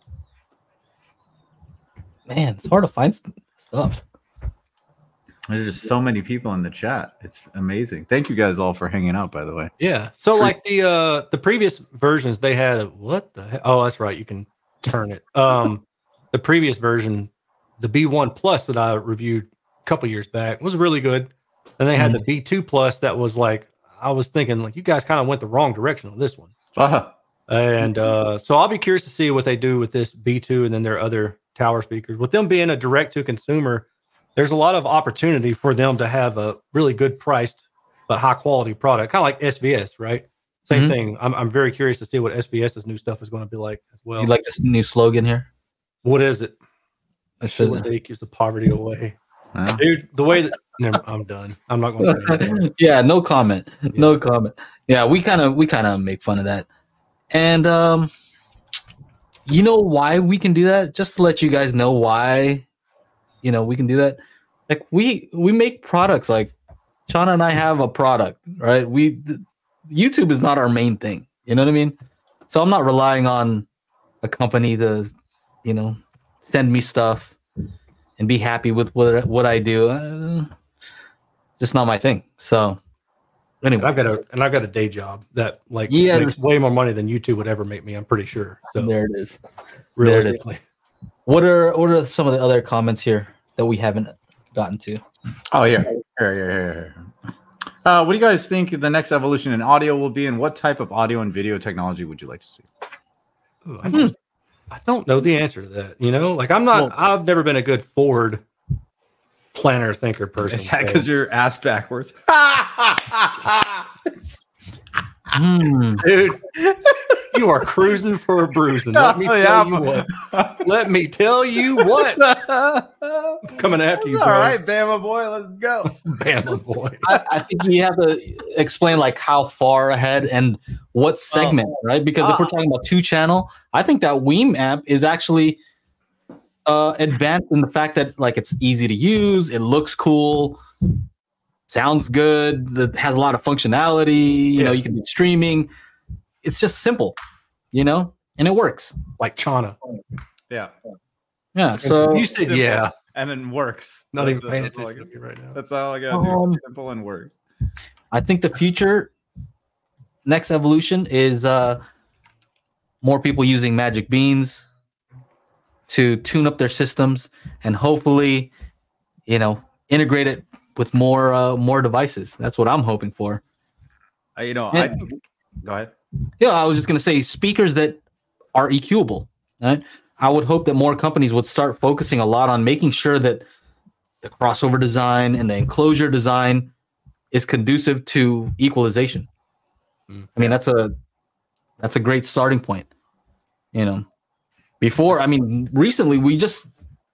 Man, it's hard to find stuff. There's so many people in the chat. It's amazing. Thank you guys all for hanging out, by the way. Yeah. So like the previous versions, they had what the heck? Oh, that's right. You can turn it. The previous version, the B1 Plus that I reviewed a couple years back was really good. And they had the B2 Plus that was like, I was thinking like you guys kind of went the wrong direction on this one. And so I'll be curious to see what they do with this B2 and then their other tower speakers. With them being a direct to consumer, there's a lot of opportunity for them to have a really good priced but high quality product, kind of like SVS, right? Same thing. I'm very curious to see what SVS's new stuff is going to be like as well. You like this new slogan here? What is it? I said it keeps the poverty away. Dude, the way that I'm done. I'm not going to say anything. Yeah, no comment. Yeah. No comment. Yeah, we kind of make fun of that. And you know why we can do that? Just to let you guys know why, you know, we can do that. Like we make products. Like Shauna and I have a product, right? YouTube is not our main thing. You know what I mean? So I'm not relying on a company to, you know, send me stuff and be happy with what I do. Just not my thing. So anyway, I've got a day job that makes way more money than YouTube would ever make me. I'm pretty sure. So there it is. Realistically, what are some of the other comments here that we haven't gotten to? Oh, here. What do you guys think the next evolution in audio will be, and what type of audio and video technology would you like to see? Ooh, I don't know the answer to that. You know, like I've never been a good forward planner thinker person. Is that because you're ass backwards? Dude, you are cruising for a bruising. Let me tell you what. Let me tell you what. I'm coming after you, bro. All right, Bama boy, let's go. Bama boy. I think you have to explain like how far ahead and what segment, right? Because if we're talking about 2-channel, I think that Weem app is actually advanced in the fact that like it's easy to use, it looks cool, sounds good, that has a lot of functionality. You know, you can do streaming. It's just simple, you know, and it works. Like Chana. Yeah. So you said simple, and then works. Not even paying attention to me right now. That's all I got to do. Simple and works. I think the future, next evolution is more people using Magic Beans to tune up their systems and hopefully, you know, integrate it with more devices. That's what I'm hoping for. I think. Go ahead. Yeah, I was just gonna say speakers that are EQable. Right? I would hope that more companies would start focusing a lot on making sure that the crossover design and the enclosure design is conducive to equalization. I mean, that's a great starting point, you know, Before, I mean, recently there's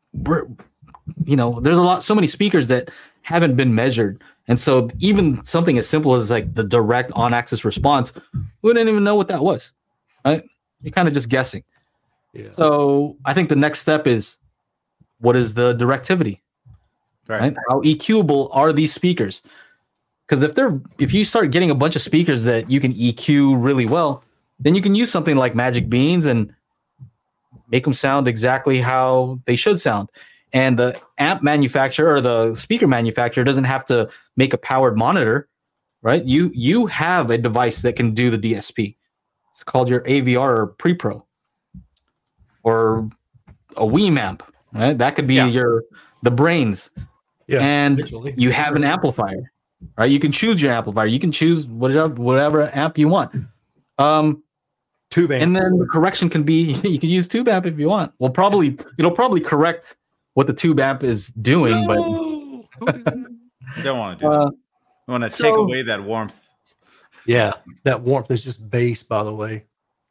so many speakers that haven't been measured. And so even something as simple as like the direct on-axis response, we didn't even know what that was, right? You're kind of just guessing. Yeah. So I think the next step is, what is the directivity? Right? How EQable are these speakers? Because if you start getting a bunch of speakers that you can EQ really well, then you can use something like Magic Beans and make them sound exactly how they should sound. And the amp manufacturer or the speaker manufacturer doesn't have to make a powered monitor, right? You have a device that can do the DSP. It's called your AVR or Pre-Pro or a Wii amp, right? That could be the brains. Yeah, and literally. You have an amplifier, right? You can choose your amplifier. You can choose whatever amp you want. Tube amp. And then the correction can be, you can use tube amp if you want. Well, it'll probably correct what the tube amp is doing, but you don't want to do that. You want to take away that warmth. Yeah, that warmth is just bass, by the way.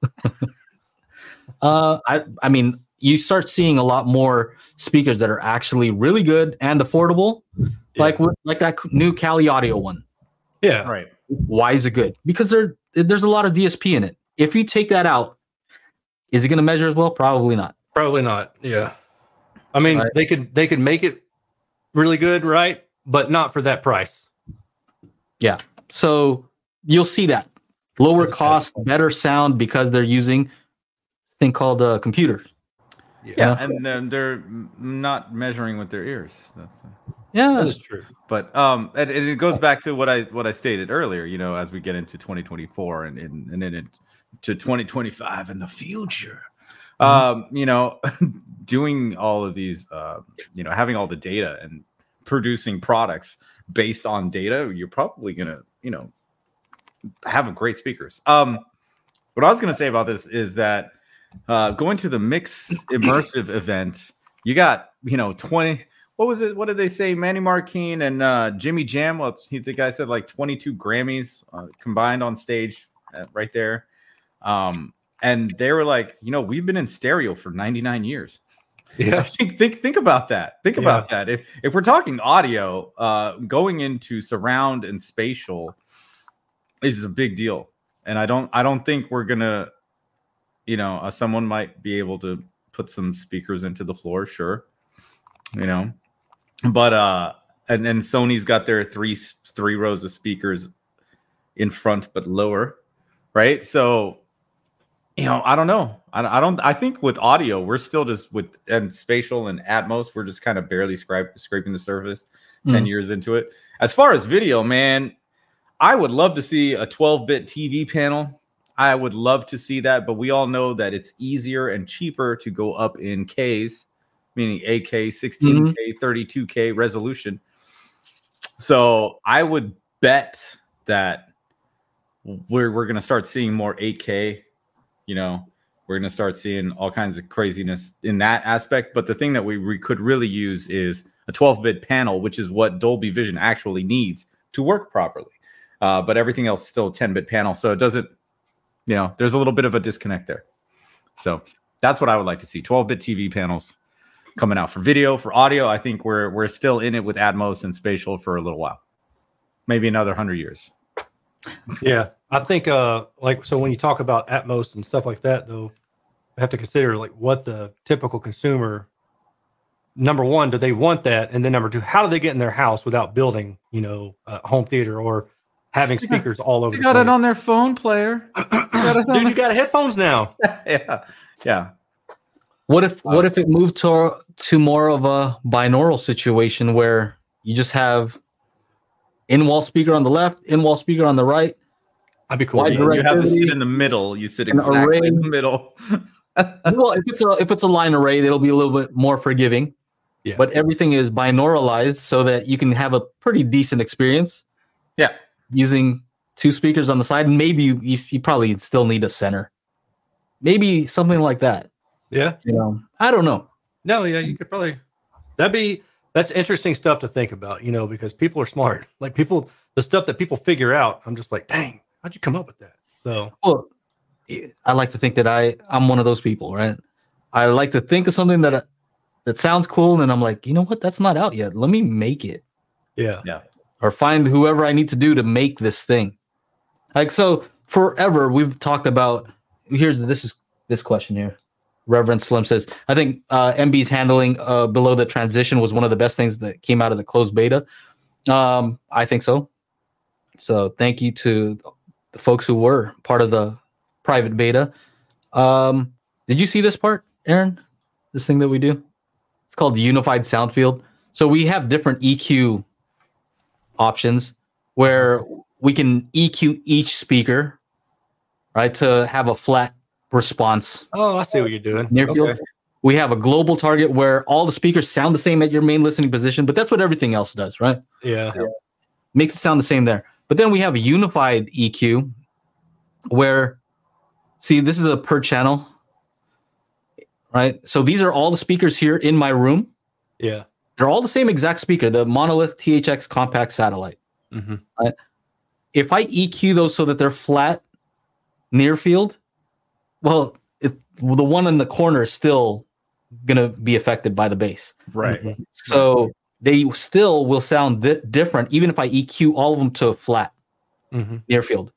I mean, you start seeing a lot more speakers that are actually really good and affordable, like that new Kali Audio one. Yeah, right. Why is it good? Because there's a lot of DSP in it. If you take that out, is it going to measure as well? Probably not. Probably not. Yeah. I mean, right. they could make it really good, right? But not for that price. Yeah. So you'll see that lower cost, better sound because they're using this thing called computers. Yeah, and they're not measuring with their ears. That is true. But and it goes back to what I stated earlier. You know, as we get into 2024 and then to 2025 and the future, you know, doing all of these, you know, having all the data and producing products based on data, you're probably gonna, you know, have great speakers. What I was gonna say about this is that. Going to the Mix Immersive event, you got, you know, 20. What was it? What did they say? Manny Marquine and Jimmy Jam. Well, the guy said like 22 Grammys combined on stage right there. And they were like, you know, we've been in stereo for 99 years. Yeah. Think about that. Think about that. If we're talking audio, going into surround and spatial is a big deal. And I don't think we're gonna. You know, someone might be able to put some speakers into the floor, sure. You know, but and Sony's got their three rows of speakers in front but lower, right? So, you know, I don't know. I think with audio, we're still just and spatial and Atmos, we're just kind of barely scraping the surface. 10 years into it. As far as video, man, I would love to see a 12-bit TV panel. I would love to see that, but we all know that it's easier and cheaper to go up in Ks, meaning 8K, 16K, 32K resolution. So I would bet that we're going to start seeing more 8K. You know, we're going to start seeing all kinds of craziness in that aspect. But the thing that we could really use is a 12-bit panel, which is what Dolby Vision actually needs to work properly. But everything else is still a 10-bit panel, so it doesn't. You know, there's a little bit of a disconnect there. So that's what I would like to see. 12-bit TV panels coming out for video. For audio, I think we're still in it with Atmos and spatial for a little while. Maybe another 100 years. Yeah. I think so when you talk about Atmos and stuff like that, though, I have to consider like what the typical consumer, number one, do they want that? And then number two, how do they get in their house without building, you know, a home theater or having speakers all over. They got it on their phone player. Dude, you got headphones now. Yeah. What if it moved to more of a binaural situation where you just have in-wall speaker on the left, in-wall speaker on the right? That'd be cool. You have to sit in the middle. You sit exactly in the middle. Well, if it's a line array, it'll be a little bit more forgiving. Yeah. But everything is binauralized so that you can have a pretty decent experience. Yeah. Using two speakers on the side, and maybe you probably still need a center, maybe something like that. Yeah, you know, I don't know. No, yeah, you could probably. That's interesting stuff to think about, you know, because people are smart. Like the stuff that people figure out, I'm just like, dang, how'd you come up with that? So, well, I like to think that I'm one of those people, right? I like to think of something that sounds cool, and I'm like, you know what? That's not out yet. Let me make it. Yeah. Or find whoever I need to do to make this thing. Like, so forever we've talked about. This question here. Reverend Slim says, I think MB's handling below the transition was one of the best things that came out of the closed beta. I think so. So thank you to the folks who were part of the private beta. Did you see this part, Aaron? This thing that we do? It's called the Unified Sound Field. So we have different EQ options where we can EQ each speaker, right, to have a flat response. Oh, I see what you're doing. Near field. We have a global target where all the speakers sound the same at your main listening position, but that's what everything else does, right? Yeah. Makes it sound the same there. But then we have a unified EQ where, see, this is a per channel, right? So these are all the speakers here in my room. Yeah. They're all the same exact speaker, the Monolith THX compact satellite. Mm-hmm. Right? If I EQ those so that they're flat near field, well, the one in the corner is still going to be affected by the bass. Right. Mm-hmm. So they still will sound different, even if I EQ all of them to flat near field.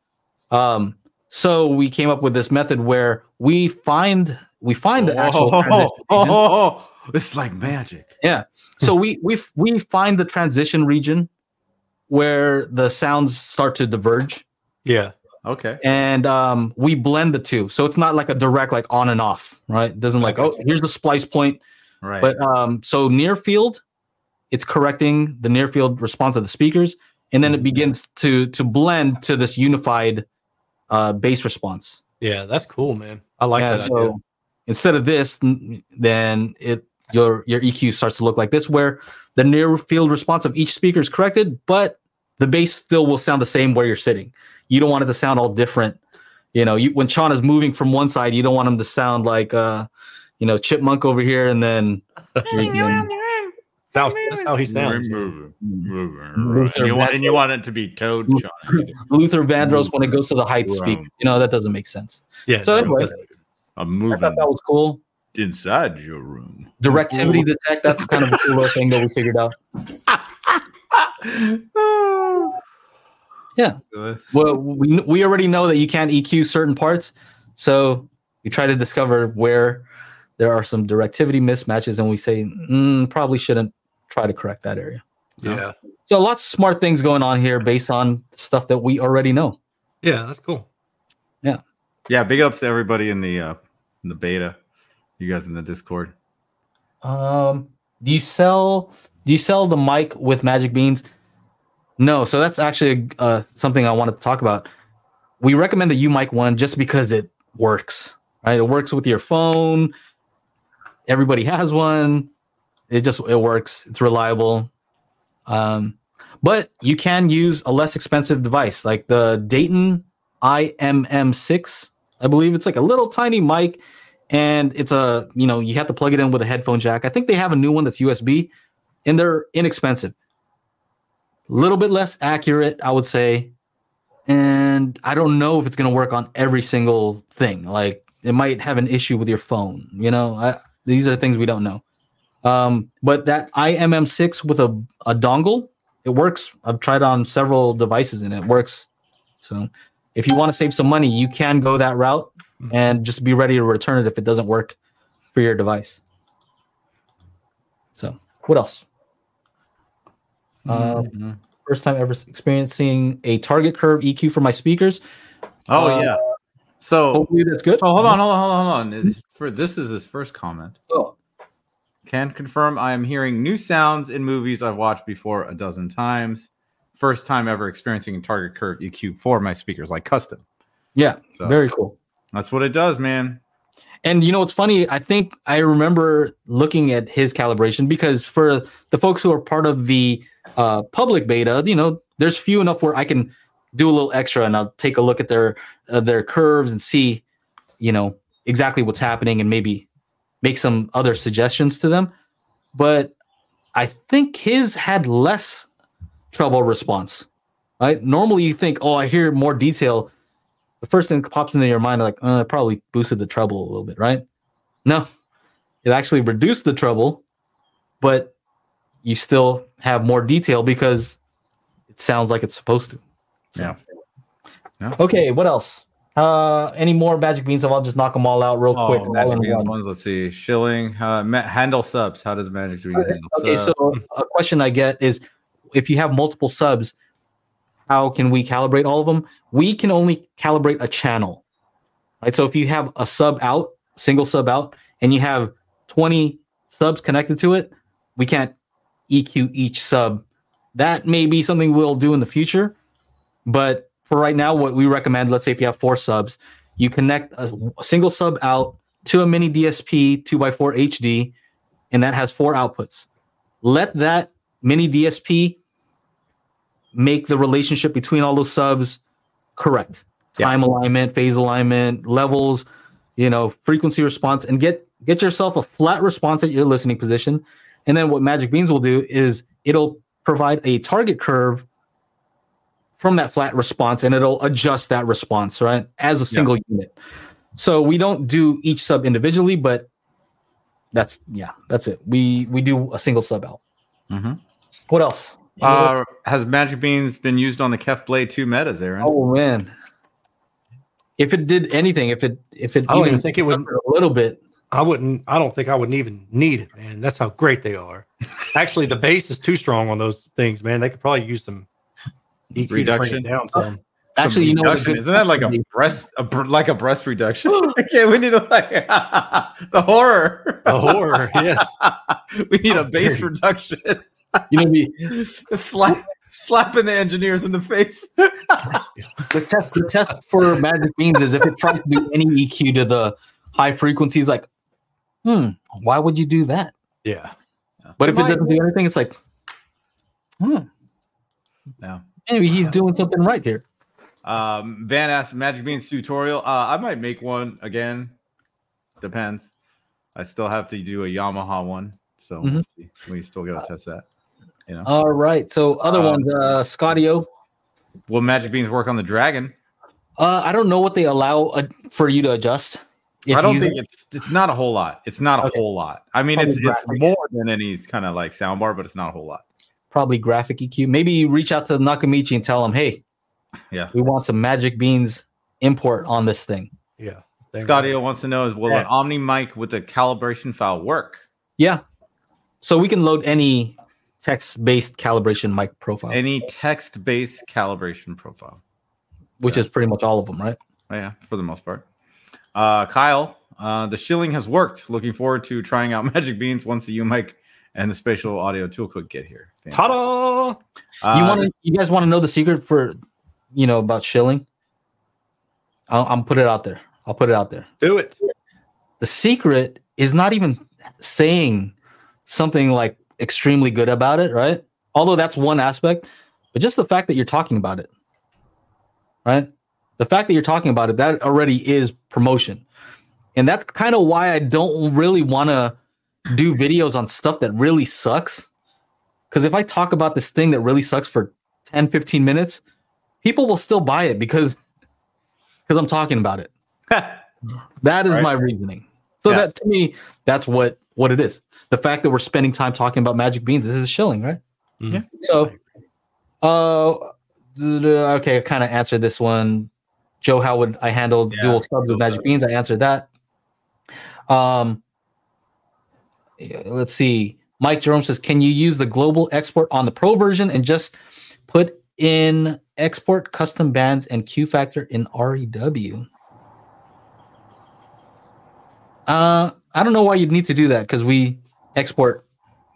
So we came up with this method where we find the actual transition. It's like magic. Yeah. So we find the transition region where the sounds start to diverge. Yeah. Okay. And we blend the two. So it's not like a direct like on and off, right? It doesn't like, oh, here's the splice point. Right. But so near field, it's correcting the near field response of the speakers, and then it begins to blend to this unified bass response. Yeah, that's cool, man. I like that. So idea. instead of this, then your EQ starts to look like this, where the near field response of each speaker is corrected, but the bass still will sound the same where you're sitting. You don't want it to sound all different. You know, when Sean is moving from one side, you don't want him to sound like Chipmunk over here, and then that's how he sounds. And you want it to be Toad Sean. Luther Vandross when it goes to the height speak. That doesn't make sense. Yeah. So anyway, I'm I moving thought that was cool. inside your room. Directivity detect, that's kind of a cool little thing that we figured out. Yeah. Well, we already know that you can't EQ certain parts, so we try to discover where there are some directivity mismatches, and we say probably shouldn't try to correct that area. Yeah. So lots of smart things going on here based on stuff that we already know. Yeah, that's cool. Yeah, big ups to everybody in the beta. You guys in the Discord. Do you sell the mic with Magic Beans? No, so that's actually something I wanted to talk about. We recommend the UMic 1 just because it works, right? It works with your phone. Everybody has one. It works. It's reliable. But you can use a less expensive device like the Dayton IMM6. I believe it's like a little tiny mic, and it's you have to plug it in with a headphone jack. I think they have a new one that's USB, and they're inexpensive. A little bit less accurate, I would say. And I don't know if it's going to work on every single thing. Like, it might have an issue with your phone. These are things we don't know. But that IMM6 with a dongle, it works. I've tried on several devices and it works. So if you want to save some money, you can go that route and just be ready to return it if it doesn't work for your device. So what else? First time ever experiencing a target curve EQ for my speakers. Yeah. So hopefully that's good. So hold on. This is his first comment. Oh. Can confirm I am hearing new sounds in movies I've watched before a dozen times. First time ever experiencing a target curve EQ for my speakers, like custom. Yeah, so very cool. That's what it does, man. And what's funny? I think I remember looking at his calibration because for the folks who are part of the public beta, there's few enough where I can do a little extra and I'll take a look at their curves and see, exactly what's happening and maybe make some other suggestions to them. But I think his had less treble response. Right? Normally you think, I hear more detail. The first thing that pops into your mind, like, it probably boosted the treble a little bit, right? No, it actually reduced the trouble, but you still have more detail because it sounds like it's supposed to. So. Yeah. Okay, what else? Any more Magic Beans? I'll just knock them all out real quick. Magic Beans ones. Let's see. Shilling. Handle subs. How does Magic Beans handle subs? Okay, so a question I get is, if you have multiple subs, how can we calibrate all of them? We can only calibrate a channel, right? So if you have a sub out, single sub out, and you have 20 subs connected to it, we can't EQ each sub. That may be something we'll do in the future, but for right now, what we recommend, let's say if you have 4 subs, you connect a single sub out to a mini DSP 2x4 HD, and that has 4 outputs. Let that mini DSP make the relationship between all those subs correct. Time alignment, phase alignment, levels, frequency response, and get yourself a flat response at your listening position. And then what Magic Beans will do is it'll provide a target curve from that flat response, and it'll adjust that response, right, as a single unit. So we don't do each sub individually, but that's it. We do a single sub out. Mm-hmm. What else? Has Magic Beans been used on the Kef Blade 2 metas, Aaron? Oh man, if it did anything, if it I don't even think it would a little bit. I don't think I would even need it, man. That's how great they are. Actually, the bass is too strong on those things, man. They could probably use some EQ reduction down some. Actually, isn't that like a breast reduction? Okay, we need the horror. The horror, yes. We need a bass reduction. Slapping the engineers in the face. The test for Magic Beans is if it tries to do any EQ to the high frequencies, like, why would you do that? Yeah. But if it doesn't do anything, it's like, yeah, maybe he's doing something right here. Van asked Magic Beans tutorial. I might make one again. Depends. I still have to do a Yamaha one, so we'll see. We still got to test that. All right. So other ones, Scottio. Will Magic Beans work on the Dragon? I don't know what they allow for you to adjust. I don't think it's not a whole lot. It's not a whole lot. I mean, it's more than any kind of like soundbar, but it's not a whole lot. Probably graphic EQ. Maybe reach out to Nakamichi and tell him, hey, we want some Magic Beans import on this thing. Yeah. Scottio wants to know will an Omni mic with a calibration file work? Yeah. So we can load any text-based calibration mic profile. Any text-based calibration profile. Which is pretty much all of them, right? Oh, yeah, for the most part. Kyle, the shilling has worked. Looking forward to trying out Magic Beans once the U-Mic and the spatial audio toolkit get here. Ta-da! You guys want to know the secret for, about shilling? I'll put it out there. I'll put it out there. Do it. The secret is not even saying something like extremely good about it, right? Although that's one aspect, but just the fact that you're talking about it, right? The fact that you're talking about it, that already is promotion. And that's kind of why I don't really want to do videos on stuff that really sucks. Because if I talk about this thing that really sucks for 10, 15 minutes, people will still buy it because I'm talking about it. That is my reasoning. So that to me, that's what it is. The fact that we're spending time talking about Magic Beans, this is shilling, right? Yeah. So, okay, I kind of answered this one. Joe, how would I handle dual subs with Magic Beans? I answered that. Let's see. Mike Jerome says, can you use the global export on the Pro version and just put in export custom bands and Q factor in REW? I don't know why you'd need to do that because we export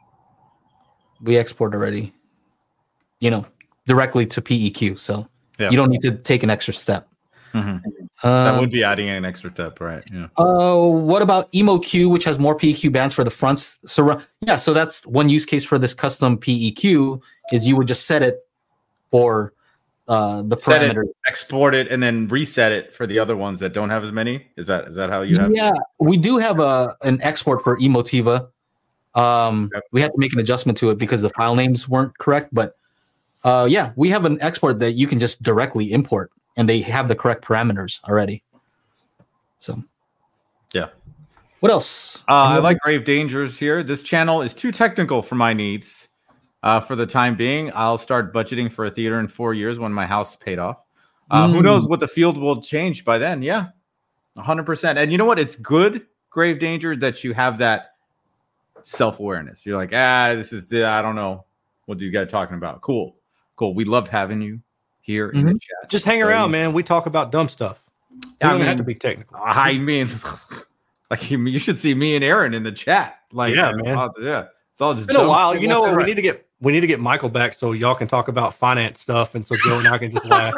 already, directly to PEQ. So you don't need to take an extra step. Mm-hmm. That would be adding an extra step, right? Yeah. What about EmoQ, which has more PEQ bands for the fronts? So that's one use case for this custom PEQ is you would just set it for the parameter, export it, and then reset it for the other ones that don't have as many. Is that how you have? Yeah, we do have an export for Emotiva. We had to make an adjustment to it because the file names weren't correct, but we have an export that you can just directly import, and they have the correct parameters already. So, yeah. What else? I like Grave Dangers here. This channel is too technical for my needs. For the time being, I'll start budgeting for a theater in 4 years when my house is paid off. Who knows what the field will change by then? Yeah, 100%. And you know what? It's good, Grave Danger, that you have that self-awareness. You're like, this is, I don't know what these guys are talking about. Cool. We love having you here in the chat. Just hang around, man. We talk about dumb stuff. You don't have to be technical. I mean, like you should see me and Aaron in the chat. Like, yeah, man. Yeah, it's all just been a while. You know what? We need to get Michael back so y'all can talk about finance stuff, and so Joe and I can just laugh.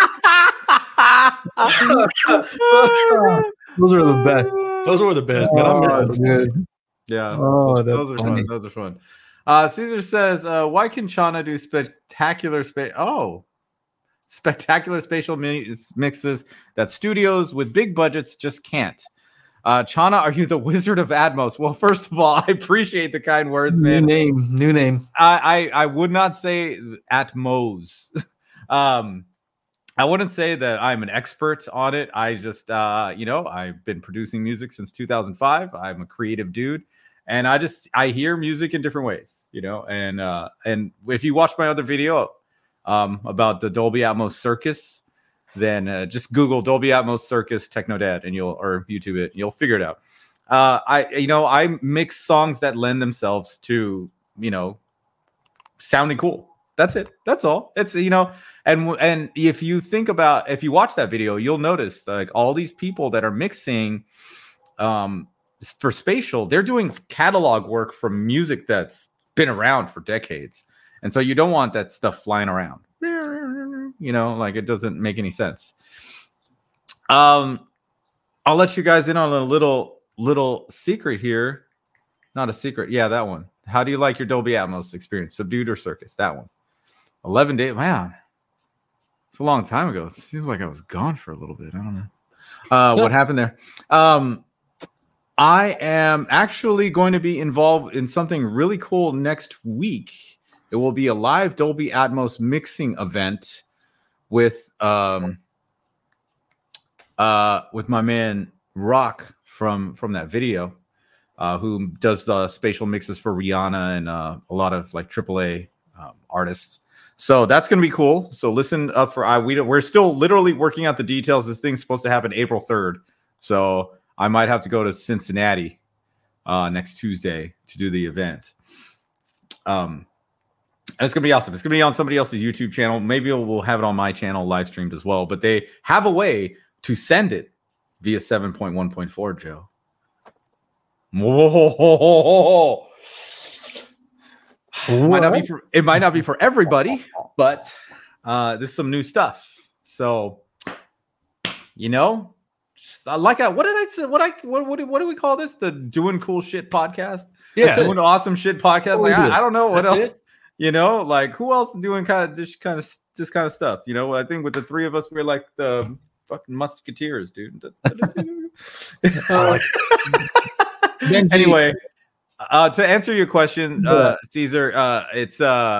Those are the best. Those were the best, man. I miss those. Yeah. Oh, those are fun. Those are fun. Caesar says, why can Chana do spectacular spatial mixes that studios with big budgets just can't? Chana, are you the Wizard of Atmos? Well, first of all, I appreciate the kind words, man. New name. I would not say Atmos. I wouldn't say that I'm an expert on it. I just, I've been producing music since 2005. I'm a creative dude, and I hear music in different ways, and if you watch my other video about the Dolby Atmos Circus, then just Google Dolby Atmos Circus Technodad or YouTube it, and you'll figure it out. I mix songs that lend themselves to, sounding cool. That's it. That's all. It's, and if you watch that video, you'll notice like all these people that are mixing for spatial, they're doing catalog work from music that's been around for decades. And so you don't want that stuff flying around. Like it doesn't make any sense. I'll let you guys in on a little secret here. Not a secret. Yeah, that one. How do you like your Dolby Atmos experience? Subdued or Circus? That one. 11 days. Man, it's a long time ago. It seems like I was gone for a little bit. I don't know what happened there. I am actually going to be involved in something really cool next week. It will be a live Dolby Atmos mixing event with my man Rock from that video, who does spatial mixes for Rihanna and a lot of like AAA artists. So that's going to be cool. So listen up for we're still literally working out the details. This thing's supposed to happen April 3rd. So I might have to go to Cincinnati next Tuesday to do the event. And it's going to be awesome. It's going to be on somebody else's YouTube channel. Maybe we'll have it on my channel live streamed as well. But they have a way to send it via 7.1.4, Joe. Whoa. It might not be for everybody, but this is some new stuff. So, what did I say? What do we call this? The Doing Cool Shit podcast? Yeah, Doing Awesome Shit podcast. Like I don't know what else. Like who else is doing this kind of stuff? I think with the three of us, we're like the fucking musketeers, dude. Anyway. To answer your question, Caesar, it's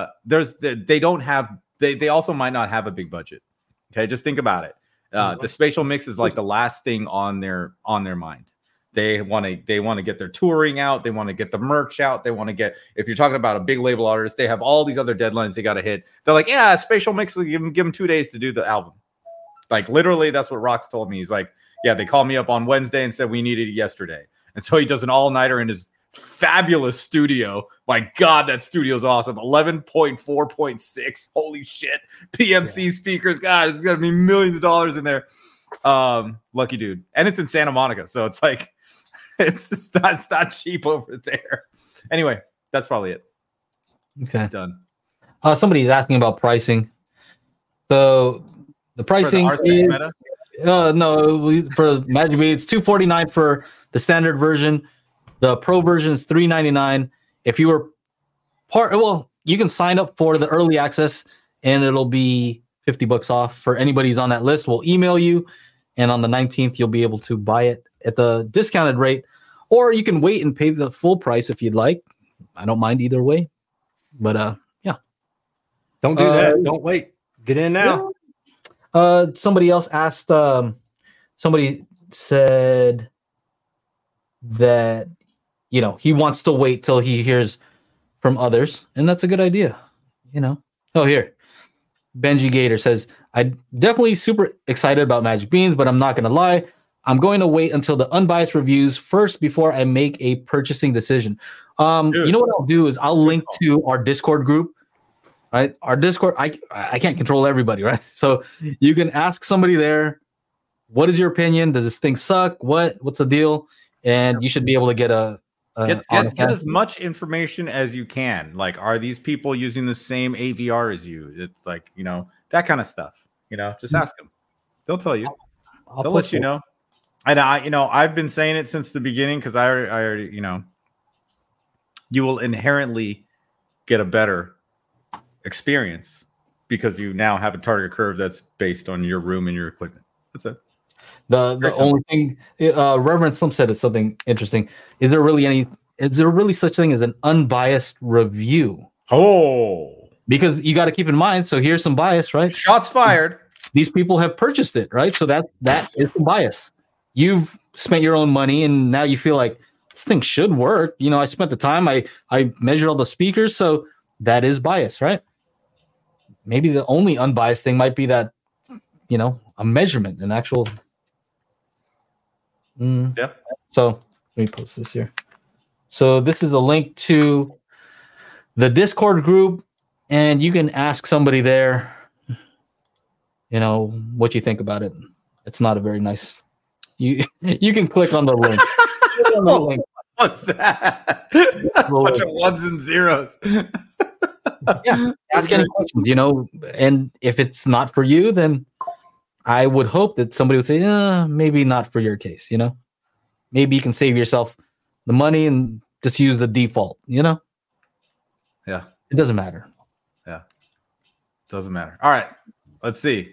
they also might not have a big budget. Okay, just think about it. The spatial mix is like the last thing on their mind. They want to get their touring out. They want to get the merch out. They want to get, if you're talking about a big label artist, they have all these other deadlines they got to hit. They're like, yeah, spatial mix, give them 2 days to do the album. Like literally, that's what Rox told me. He's like, yeah, they called me up on Wednesday and said we needed it yesterday, and so he does an all-nighter in his fabulous studio. My God, that studio's awesome. 11.4.6. Holy shit. PMC speakers. God, it's gonna be millions of dollars in there. Lucky dude. And it's in Santa Monica, so it's like it's not cheap over there. Anyway, that's probably it. Okay. Done. Somebody's asking about pricing. So the pricing is no, for Magic Beat, it's $249 for the standard version. The pro version is $399. If you were you can sign up for the early access and it'll be $50 off for anybody who's on that list. We'll email you, and on the 19th, you'll be able to buy it at the discounted rate, or you can wait and pay the full price if you'd like. I don't mind either way, but yeah. Don't do that. Don't wait. Get in now. Somebody else asked, somebody said, that, you know, he wants to wait till he hears from others, and that's a good idea, you know. Oh, here, Benji Gator says, I'm definitely super excited about Magic Beans, but I'm not going to lie. I'm going to wait until the unbiased reviews first before I make a purchasing decision. You know what I'll do is I'll link to our Discord group, right? Our Discord, I can't control everybody, right? So you can ask somebody there, what is your opinion? Does this thing suck? What's the deal? And you should be able to get get as much information as you can. Like, are these people using the same AVR as you? It's like, you know, that kind of stuff. You know, just ask them. They'll tell you. They'll let you know. And I've been saying it since the beginning because I already, you know, you will inherently get a better experience because you now have a target curve that's based on your room and your equipment. That's it. The only thing, Reverend Slim said is something interesting. Is there really such thing as an unbiased review? Oh, because you got to keep in mind. So here's some bias, right? Shots fired. These people have purchased it, right? So that is some bias. You've spent your own money, and now you feel like this thing should work. You know, I spent the time. I measured all the speakers, so that is bias, right? Maybe the only unbiased thing might be that, you know, a measurement, an actual. Yep. So let me post this here. So this is a link to the Discord group, and you can ask somebody there, you know, what you think about it. It's not a very nice. You can click on the link. What's that? A bunch of ones and zeros. Yeah, ask any questions, you know, and if it's not for you, then I would hope that somebody would say, maybe not for your case, you know. Maybe you can save yourself the money and just use the default, you know. Yeah. It doesn't matter. Yeah. Doesn't matter. All right. Let's see.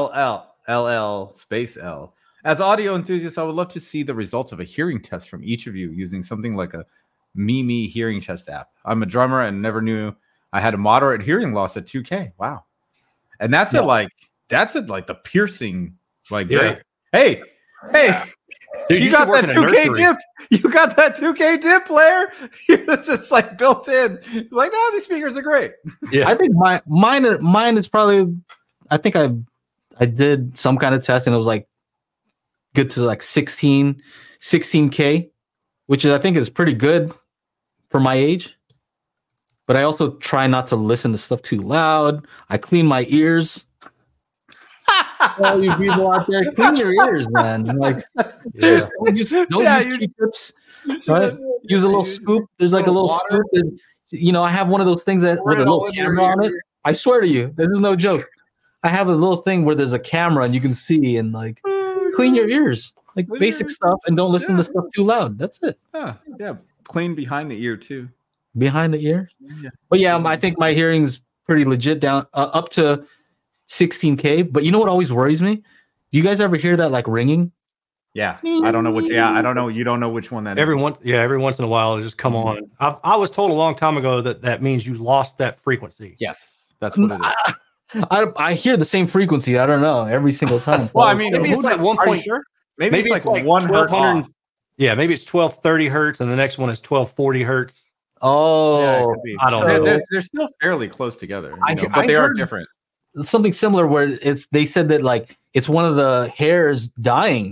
LL space L. As audio enthusiasts, I would love to see the results of a hearing test from each of you using something like a Mimi hearing test app. I'm a drummer and never knew I had a moderate hearing loss at 2K. Wow. And that's like the piercing, like, hey, dude, you got that 2K dip. You got that 2K dip, player. It's just like built in. It's like, no, these speakers are great. Yeah, I think mine is probably. I think I did some kind of test and it was like good to like 16K, which is I think is pretty good for my age. But I also try not to listen to stuff too loud. I clean my ears. All you people out there, clean your ears, man. Like, don't use Q-tips, right? Use a little scoop. There's like a little scoop. That, you know, I have one of those things that with a little camera on it. I swear to you, this is no joke. I have a little thing where there's a camera and you can see and like clean your ears, like basic stuff, and don't listen to stuff too loud. That's it. Yeah. Clean behind the ear too. Behind the ear. Yeah. But yeah, I think my hearing's pretty legit down up to 16K. But you know what always worries me? Do you guys ever hear that like ringing? Yeah, I don't know which. Yeah, I don't know. You don't know which one that is. Every once in a while it just come on. I was told a long time ago that means you lost that frequency. Yes, that's what it is. I hear the same frequency. I don't know every single time. Well, I mean, maybe it's like 1 point. Sure? Maybe it's like 1200. Yeah, maybe it's 1230 hertz, and the next one is 1240 hertz. Oh, yeah, I don't know. They're still fairly close together, but they are different. Something similar where they said that like it's one of the hairs dying.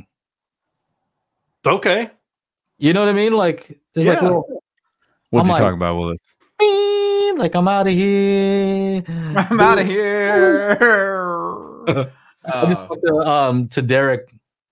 Okay, you know what I mean? Like there's like little. What you talking about, Willis? Like I'm out of here. I'm out of here. I just talked to Derek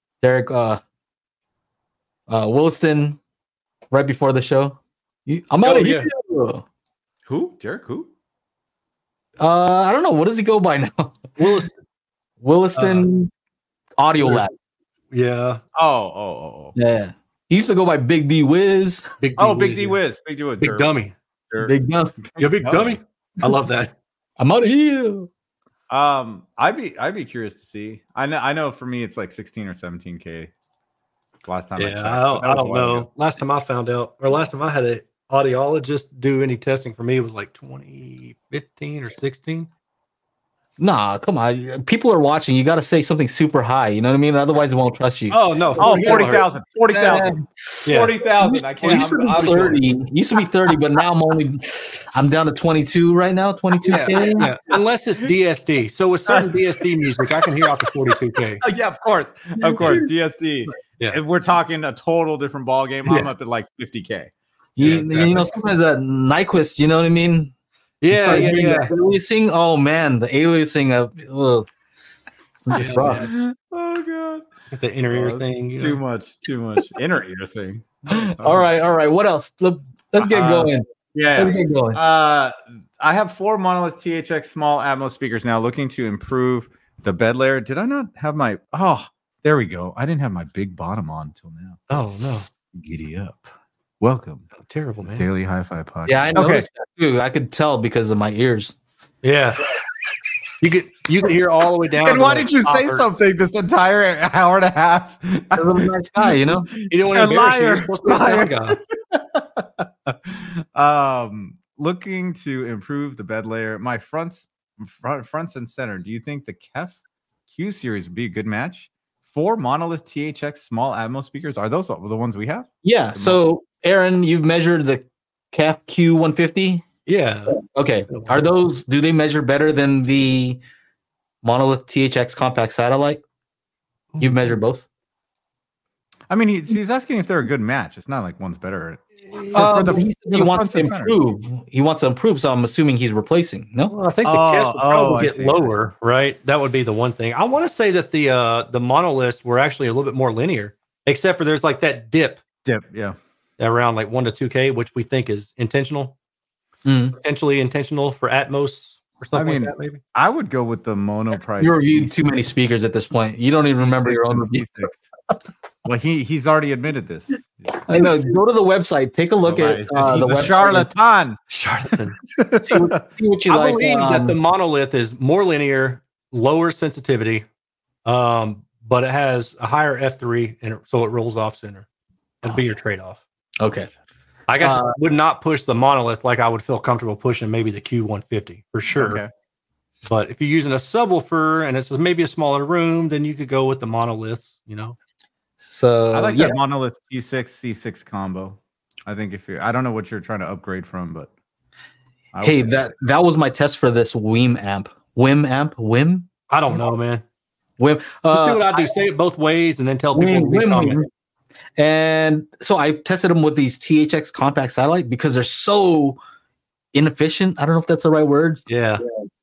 Williston right before the show. I'm out of here. Who? Derek? Who? I don't know. What does he go by now? Williston Audio Lab. Yeah. Oh. Yeah. He used to go by Big D Wiz. Big D Wiz. Big Dummy. Big Dummy. You're Big Dummy. I love that. I'm out of here. I'd be curious to see. I know for me it's like 16 or 17K. Last time I checked. I don't know. Last time I found out, or last time I had an audiologist do any testing for me was like 2015 or 16. Nah, come on. People are watching. You got to say something super high. You know what I mean? Otherwise, they won't trust you. Oh no! 40,000. 40,000. Yeah. 40,000. I It can't. used to be 30. It used to be 30, but now I'm down to 22 right now. 22K. Yeah. Unless it's DSD. So with certain DSD music, I can hear out to 42K. Oh, yeah, of course. DSD. Yeah. If we're talking a total different ball game, I'm up at like 50K. You know, sometimes that Nyquist, you know what I mean? Yeah. Aliasing, oh man, the aliasing of it's rough. Oh god, with the inner ear thing. Too much inner ear thing. All right. What else? Let's get going. Let's get going. I have 4 Monolith THX small Atmos speakers now, looking to improve the bed layer. Did I not have my? Oh, there we go. I didn't have my big bottom on until now. Oh no, giddy up. Welcome. Terrible, man. Daily Hi-Fi Podcast. Yeah, I noticed that too. I could tell because of my ears. Yeah. You could hear all the way down. And why did you say something this entire hour and a half? I'm a nice guy, you know. You didn't want to embarrass you. You're supposed to be a sound guy. Looking to improve the bed layer. My fronts and center. Do you think the KEF Q series would be a good match? 4 Monolith THX small Atmos speakers. Are those the ones we have? Yeah. So, Aaron, you've measured the KEF Q150? Yeah. Okay. Do they measure better than the Monolith THX compact satellite? You've measured both? I mean, he's asking if they're a good match. It's not like one's better. He wants to improve. He wants to improve, so I'm assuming he's replacing. No, well, I think the KEF will probably get lower, right? That would be the one thing. I want to say that the monoliths were actually a little bit more linear, except for there's like that dip, around like 1 to 2K, which we think is intentional, potentially intentional for Atmos or something like that. Maybe I would go with the mono price. You reviewed too many speakers at this point. You don't even remember your own review. Well, he's already admitted this. I know. Go to the website. Take a look at he's the a charlatan. see what you I like. believe that the monolith is more linear, lower sensitivity, but it has a higher F3, and so it rolls off center. That'd be your trade-off. Okay. I would not push the monolith like I would feel comfortable pushing maybe the Q150 for sure. Okay. But if you're using a subwoofer and it's maybe a smaller room, then you could go with the monoliths, you know. So I like that monolith T6 C6 combo. I think I don't know what you're trying to upgrade from, but that was my test for this WIM amp. WIM? I don't know, man. WIM. Just do what I do. Say it both ways and then tell people. WIM. And so I tested them with these THX compact satellite because they're so inefficient. I don't know if that's the right word. Yeah.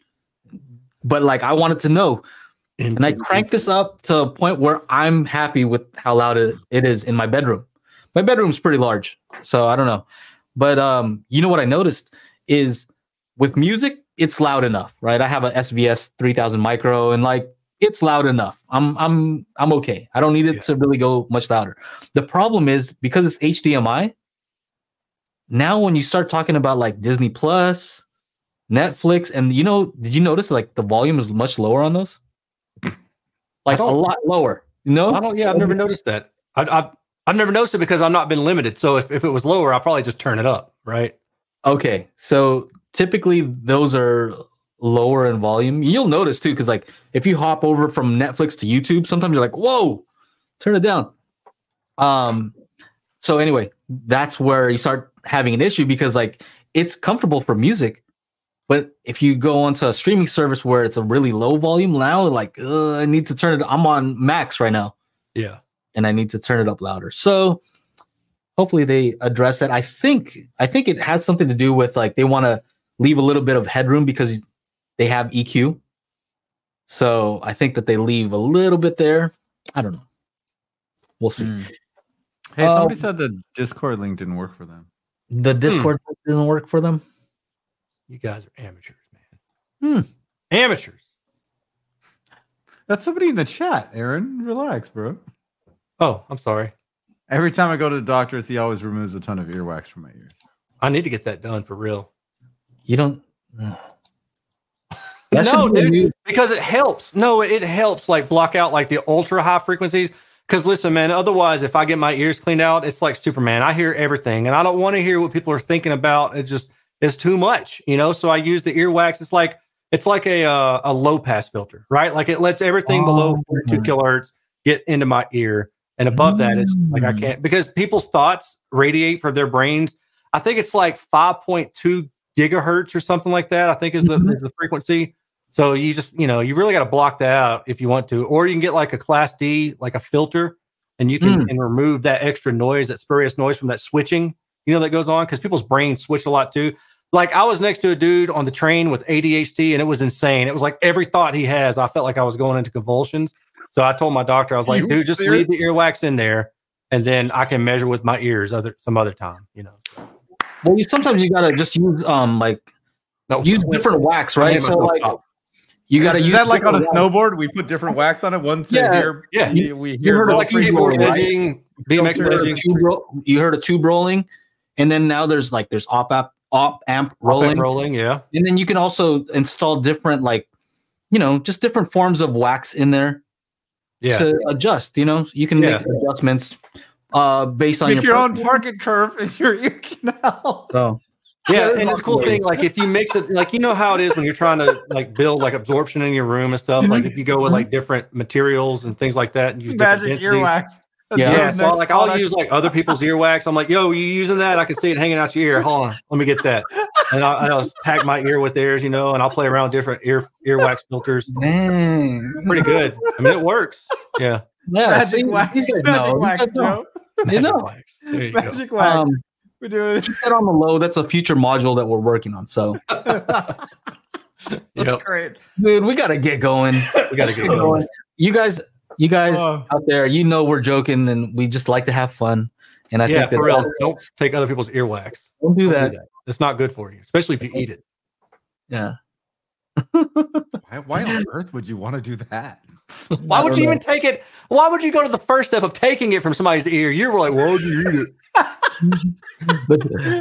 But like I wanted to know. And I cranked this up to a point where I'm happy with how loud it is in my bedroom. My bedroom's pretty large, so I don't know. But you know what I noticed is with music, it's loud enough, right? I have a SVS 3000 micro, and like it's loud enough. I'm okay. I don't need it to really go much louder. The problem is because it's HDMI. Now, when you start talking about like Disney Plus, Netflix, and did you notice like the volume is much lower on those? Like a lot lower, you know? I've never noticed that. I've never noticed it because I've not been limited. So if it was lower, I'll probably just turn it up, right? Okay. So typically those are lower in volume. You'll notice too, because like if you hop over from Netflix to YouTube, sometimes you're like, whoa, turn it down. So anyway, that's where you start having an issue because like it's comfortable for music. But if you go onto a streaming service where it's a really low volume now, like I need to turn it. I'm on max right now. Yeah. And I need to turn it up louder. So hopefully they address that. I think it has something to do with like they want to leave a little bit of headroom because they have EQ. So I think that they leave a little bit there. I don't know. We'll see. Hey, somebody said the Discord link didn't work for them. The Discord link didn't work for them? You guys are amateurs, man. Amateurs. That's somebody in the chat, Aaron. Relax, bro. Oh, I'm sorry. Every time I go to the doctor, he always removes a ton of earwax from my ears. I need to get that done for real. You don't... No, dude, because it helps. No, it helps like block out like the ultra high frequencies. Because listen, man, otherwise, if I get my ears cleaned out, it's like Superman. I hear everything, and I don't want to hear what people are thinking about. It's too much, you know. So I use the earwax. It's like It's like a low pass filter, right? Like it lets everything below 42 kilohertz get into my ear, and above that, it's like I can't, because people's thoughts radiate from their brains. I think it's like 5.2 gigahertz or something like that. I think is the frequency. So you just, you really got to block that out if you want to, or you can get like a Class D, like a filter, and you can remove that extra noise, that spurious noise from that switching, that goes on, because people's brains switch a lot too. Like I was next to a dude on the train with ADHD, and it was insane. It was like every thought he has, I felt like I was going into convulsions. So I told my doctor, I was like, dude, just leave the earwax in there, and then I can measure with my ears some other time, So. Well, sometimes you gotta just use use different wax, right? So like you gotta use that like on a snowboard. We put different wax on it. One to here, we hear like skateboard edging, BMX edging. You heard of tube rolling, and then now there's op amp rolling, yeah. And then you can also install different just different forms of wax in there to adjust. You can make adjustments based on your own target curve in your ear canal. So yeah, and it's a cool thing, like if you mix it, like how it is when you're trying to like build like absorption in your room and stuff. Like if you go with like different materials and things like that, and use magic earwax. So like I'll use like other people's earwax. I'm like, yo, you using that? I can see it hanging out your ear. Hold on, let me get that. And I'll just pack my ear with theirs, and I'll play around with different earwax filters. Dang, pretty good. I mean, it works. Yeah. Magic wax. Magic wax, Joe. Magic wax. We're doing it. Keep that on the low. That's a future module that we're working on. So, great, dude. We gotta get going. You guys out there, we're joking and we just like to have fun. And I think that for real, don't take other people's earwax. Don't do that. It's not good for you, especially if you eat it. Yeah. Why on earth would you want to do that? Why would you even take it? Why would you go to the first step of taking it from somebody's ear? You're like, why would you eat it? I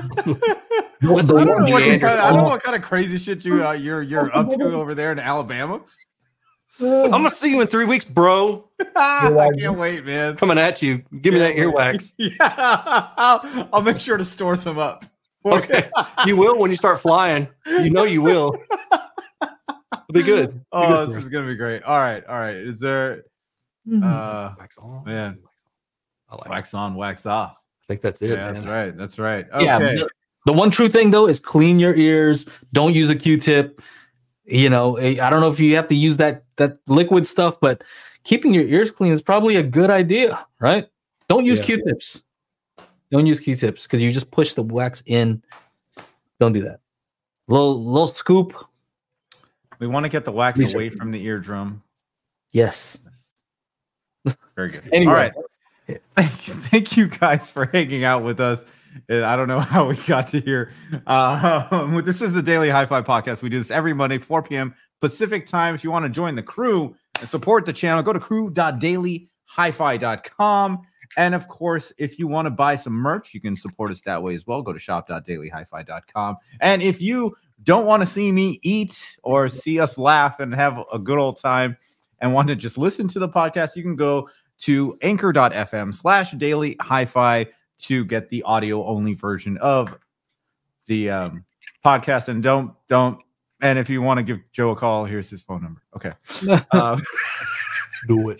don't know what kind of crazy shit you're up to over there in Alabama. I'm gonna see you in 3 weeks, bro. I can't wait, man. Coming at you. Give me that earwax. I'll make sure to store some up. Okay. You will when you start flying. You will. It'll be good. This is gonna be great. All right. Is there wax on? Man. Wax on, wax off. I think that's it. Yeah, man. that's right. Okay. Yeah, the one true thing though is clean your ears. Don't use a Q-tip. I don't know if you have to use that liquid stuff, but keeping your ears clean is probably a good idea, right? Don't use Q-tips. Don't use Q-tips because you just push the wax in. Don't do that. Little scoop. We want to get the wax away from the eardrum. Yes. Very good. Anyway. All right. Thank you guys for hanging out with us. I don't know how we got to here. This is the Daily Hi-Fi Podcast. We do this every Monday, 4 p.m. Pacific time. If you want to join the crew and support the channel, go to crew.dailyhifi.com. And of course, if you want to buy some merch, you can support us that way as well. Go to shop.dailyhifi.com. And if you don't want to see me eat or see us laugh and have a good old time and want to just listen to the podcast, you can go to anchor.fm/dailyhifi to get the audio only version of the podcast. And don't. And if you want to give Joe a call, here's his phone number. Okay. Do it.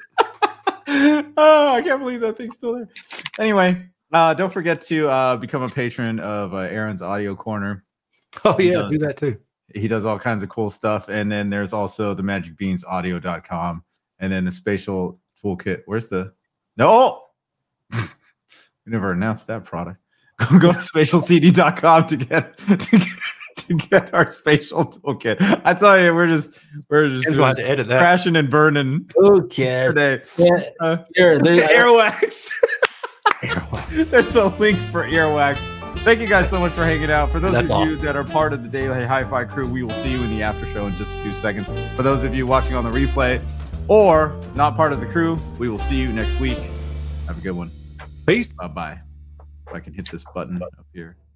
I can't believe that thing's still there. Anyway, don't forget to become a patron of Aaron's Audio Corner. Oh, yeah. Do that too. He does all kinds of cool stuff. And then there's also the magicbeansaudio.com. And then the spatial toolkit. Where's the... No! We never announced that product. Go to spatialcd.com to get our spatial toolkit. I tell you, we're just going to edit that. Crashing and burning. Okay. Today. There's earwax. There's a link for earwax. Thank you guys so much for hanging out. For those of you that are part of the Daily Hi-Fi crew, we will see you in the after show in just a few seconds. For those of you watching on the replay or not part of the crew, we will see you next week. Have a good one. Peace. Bye-bye. If I can hit this button up here.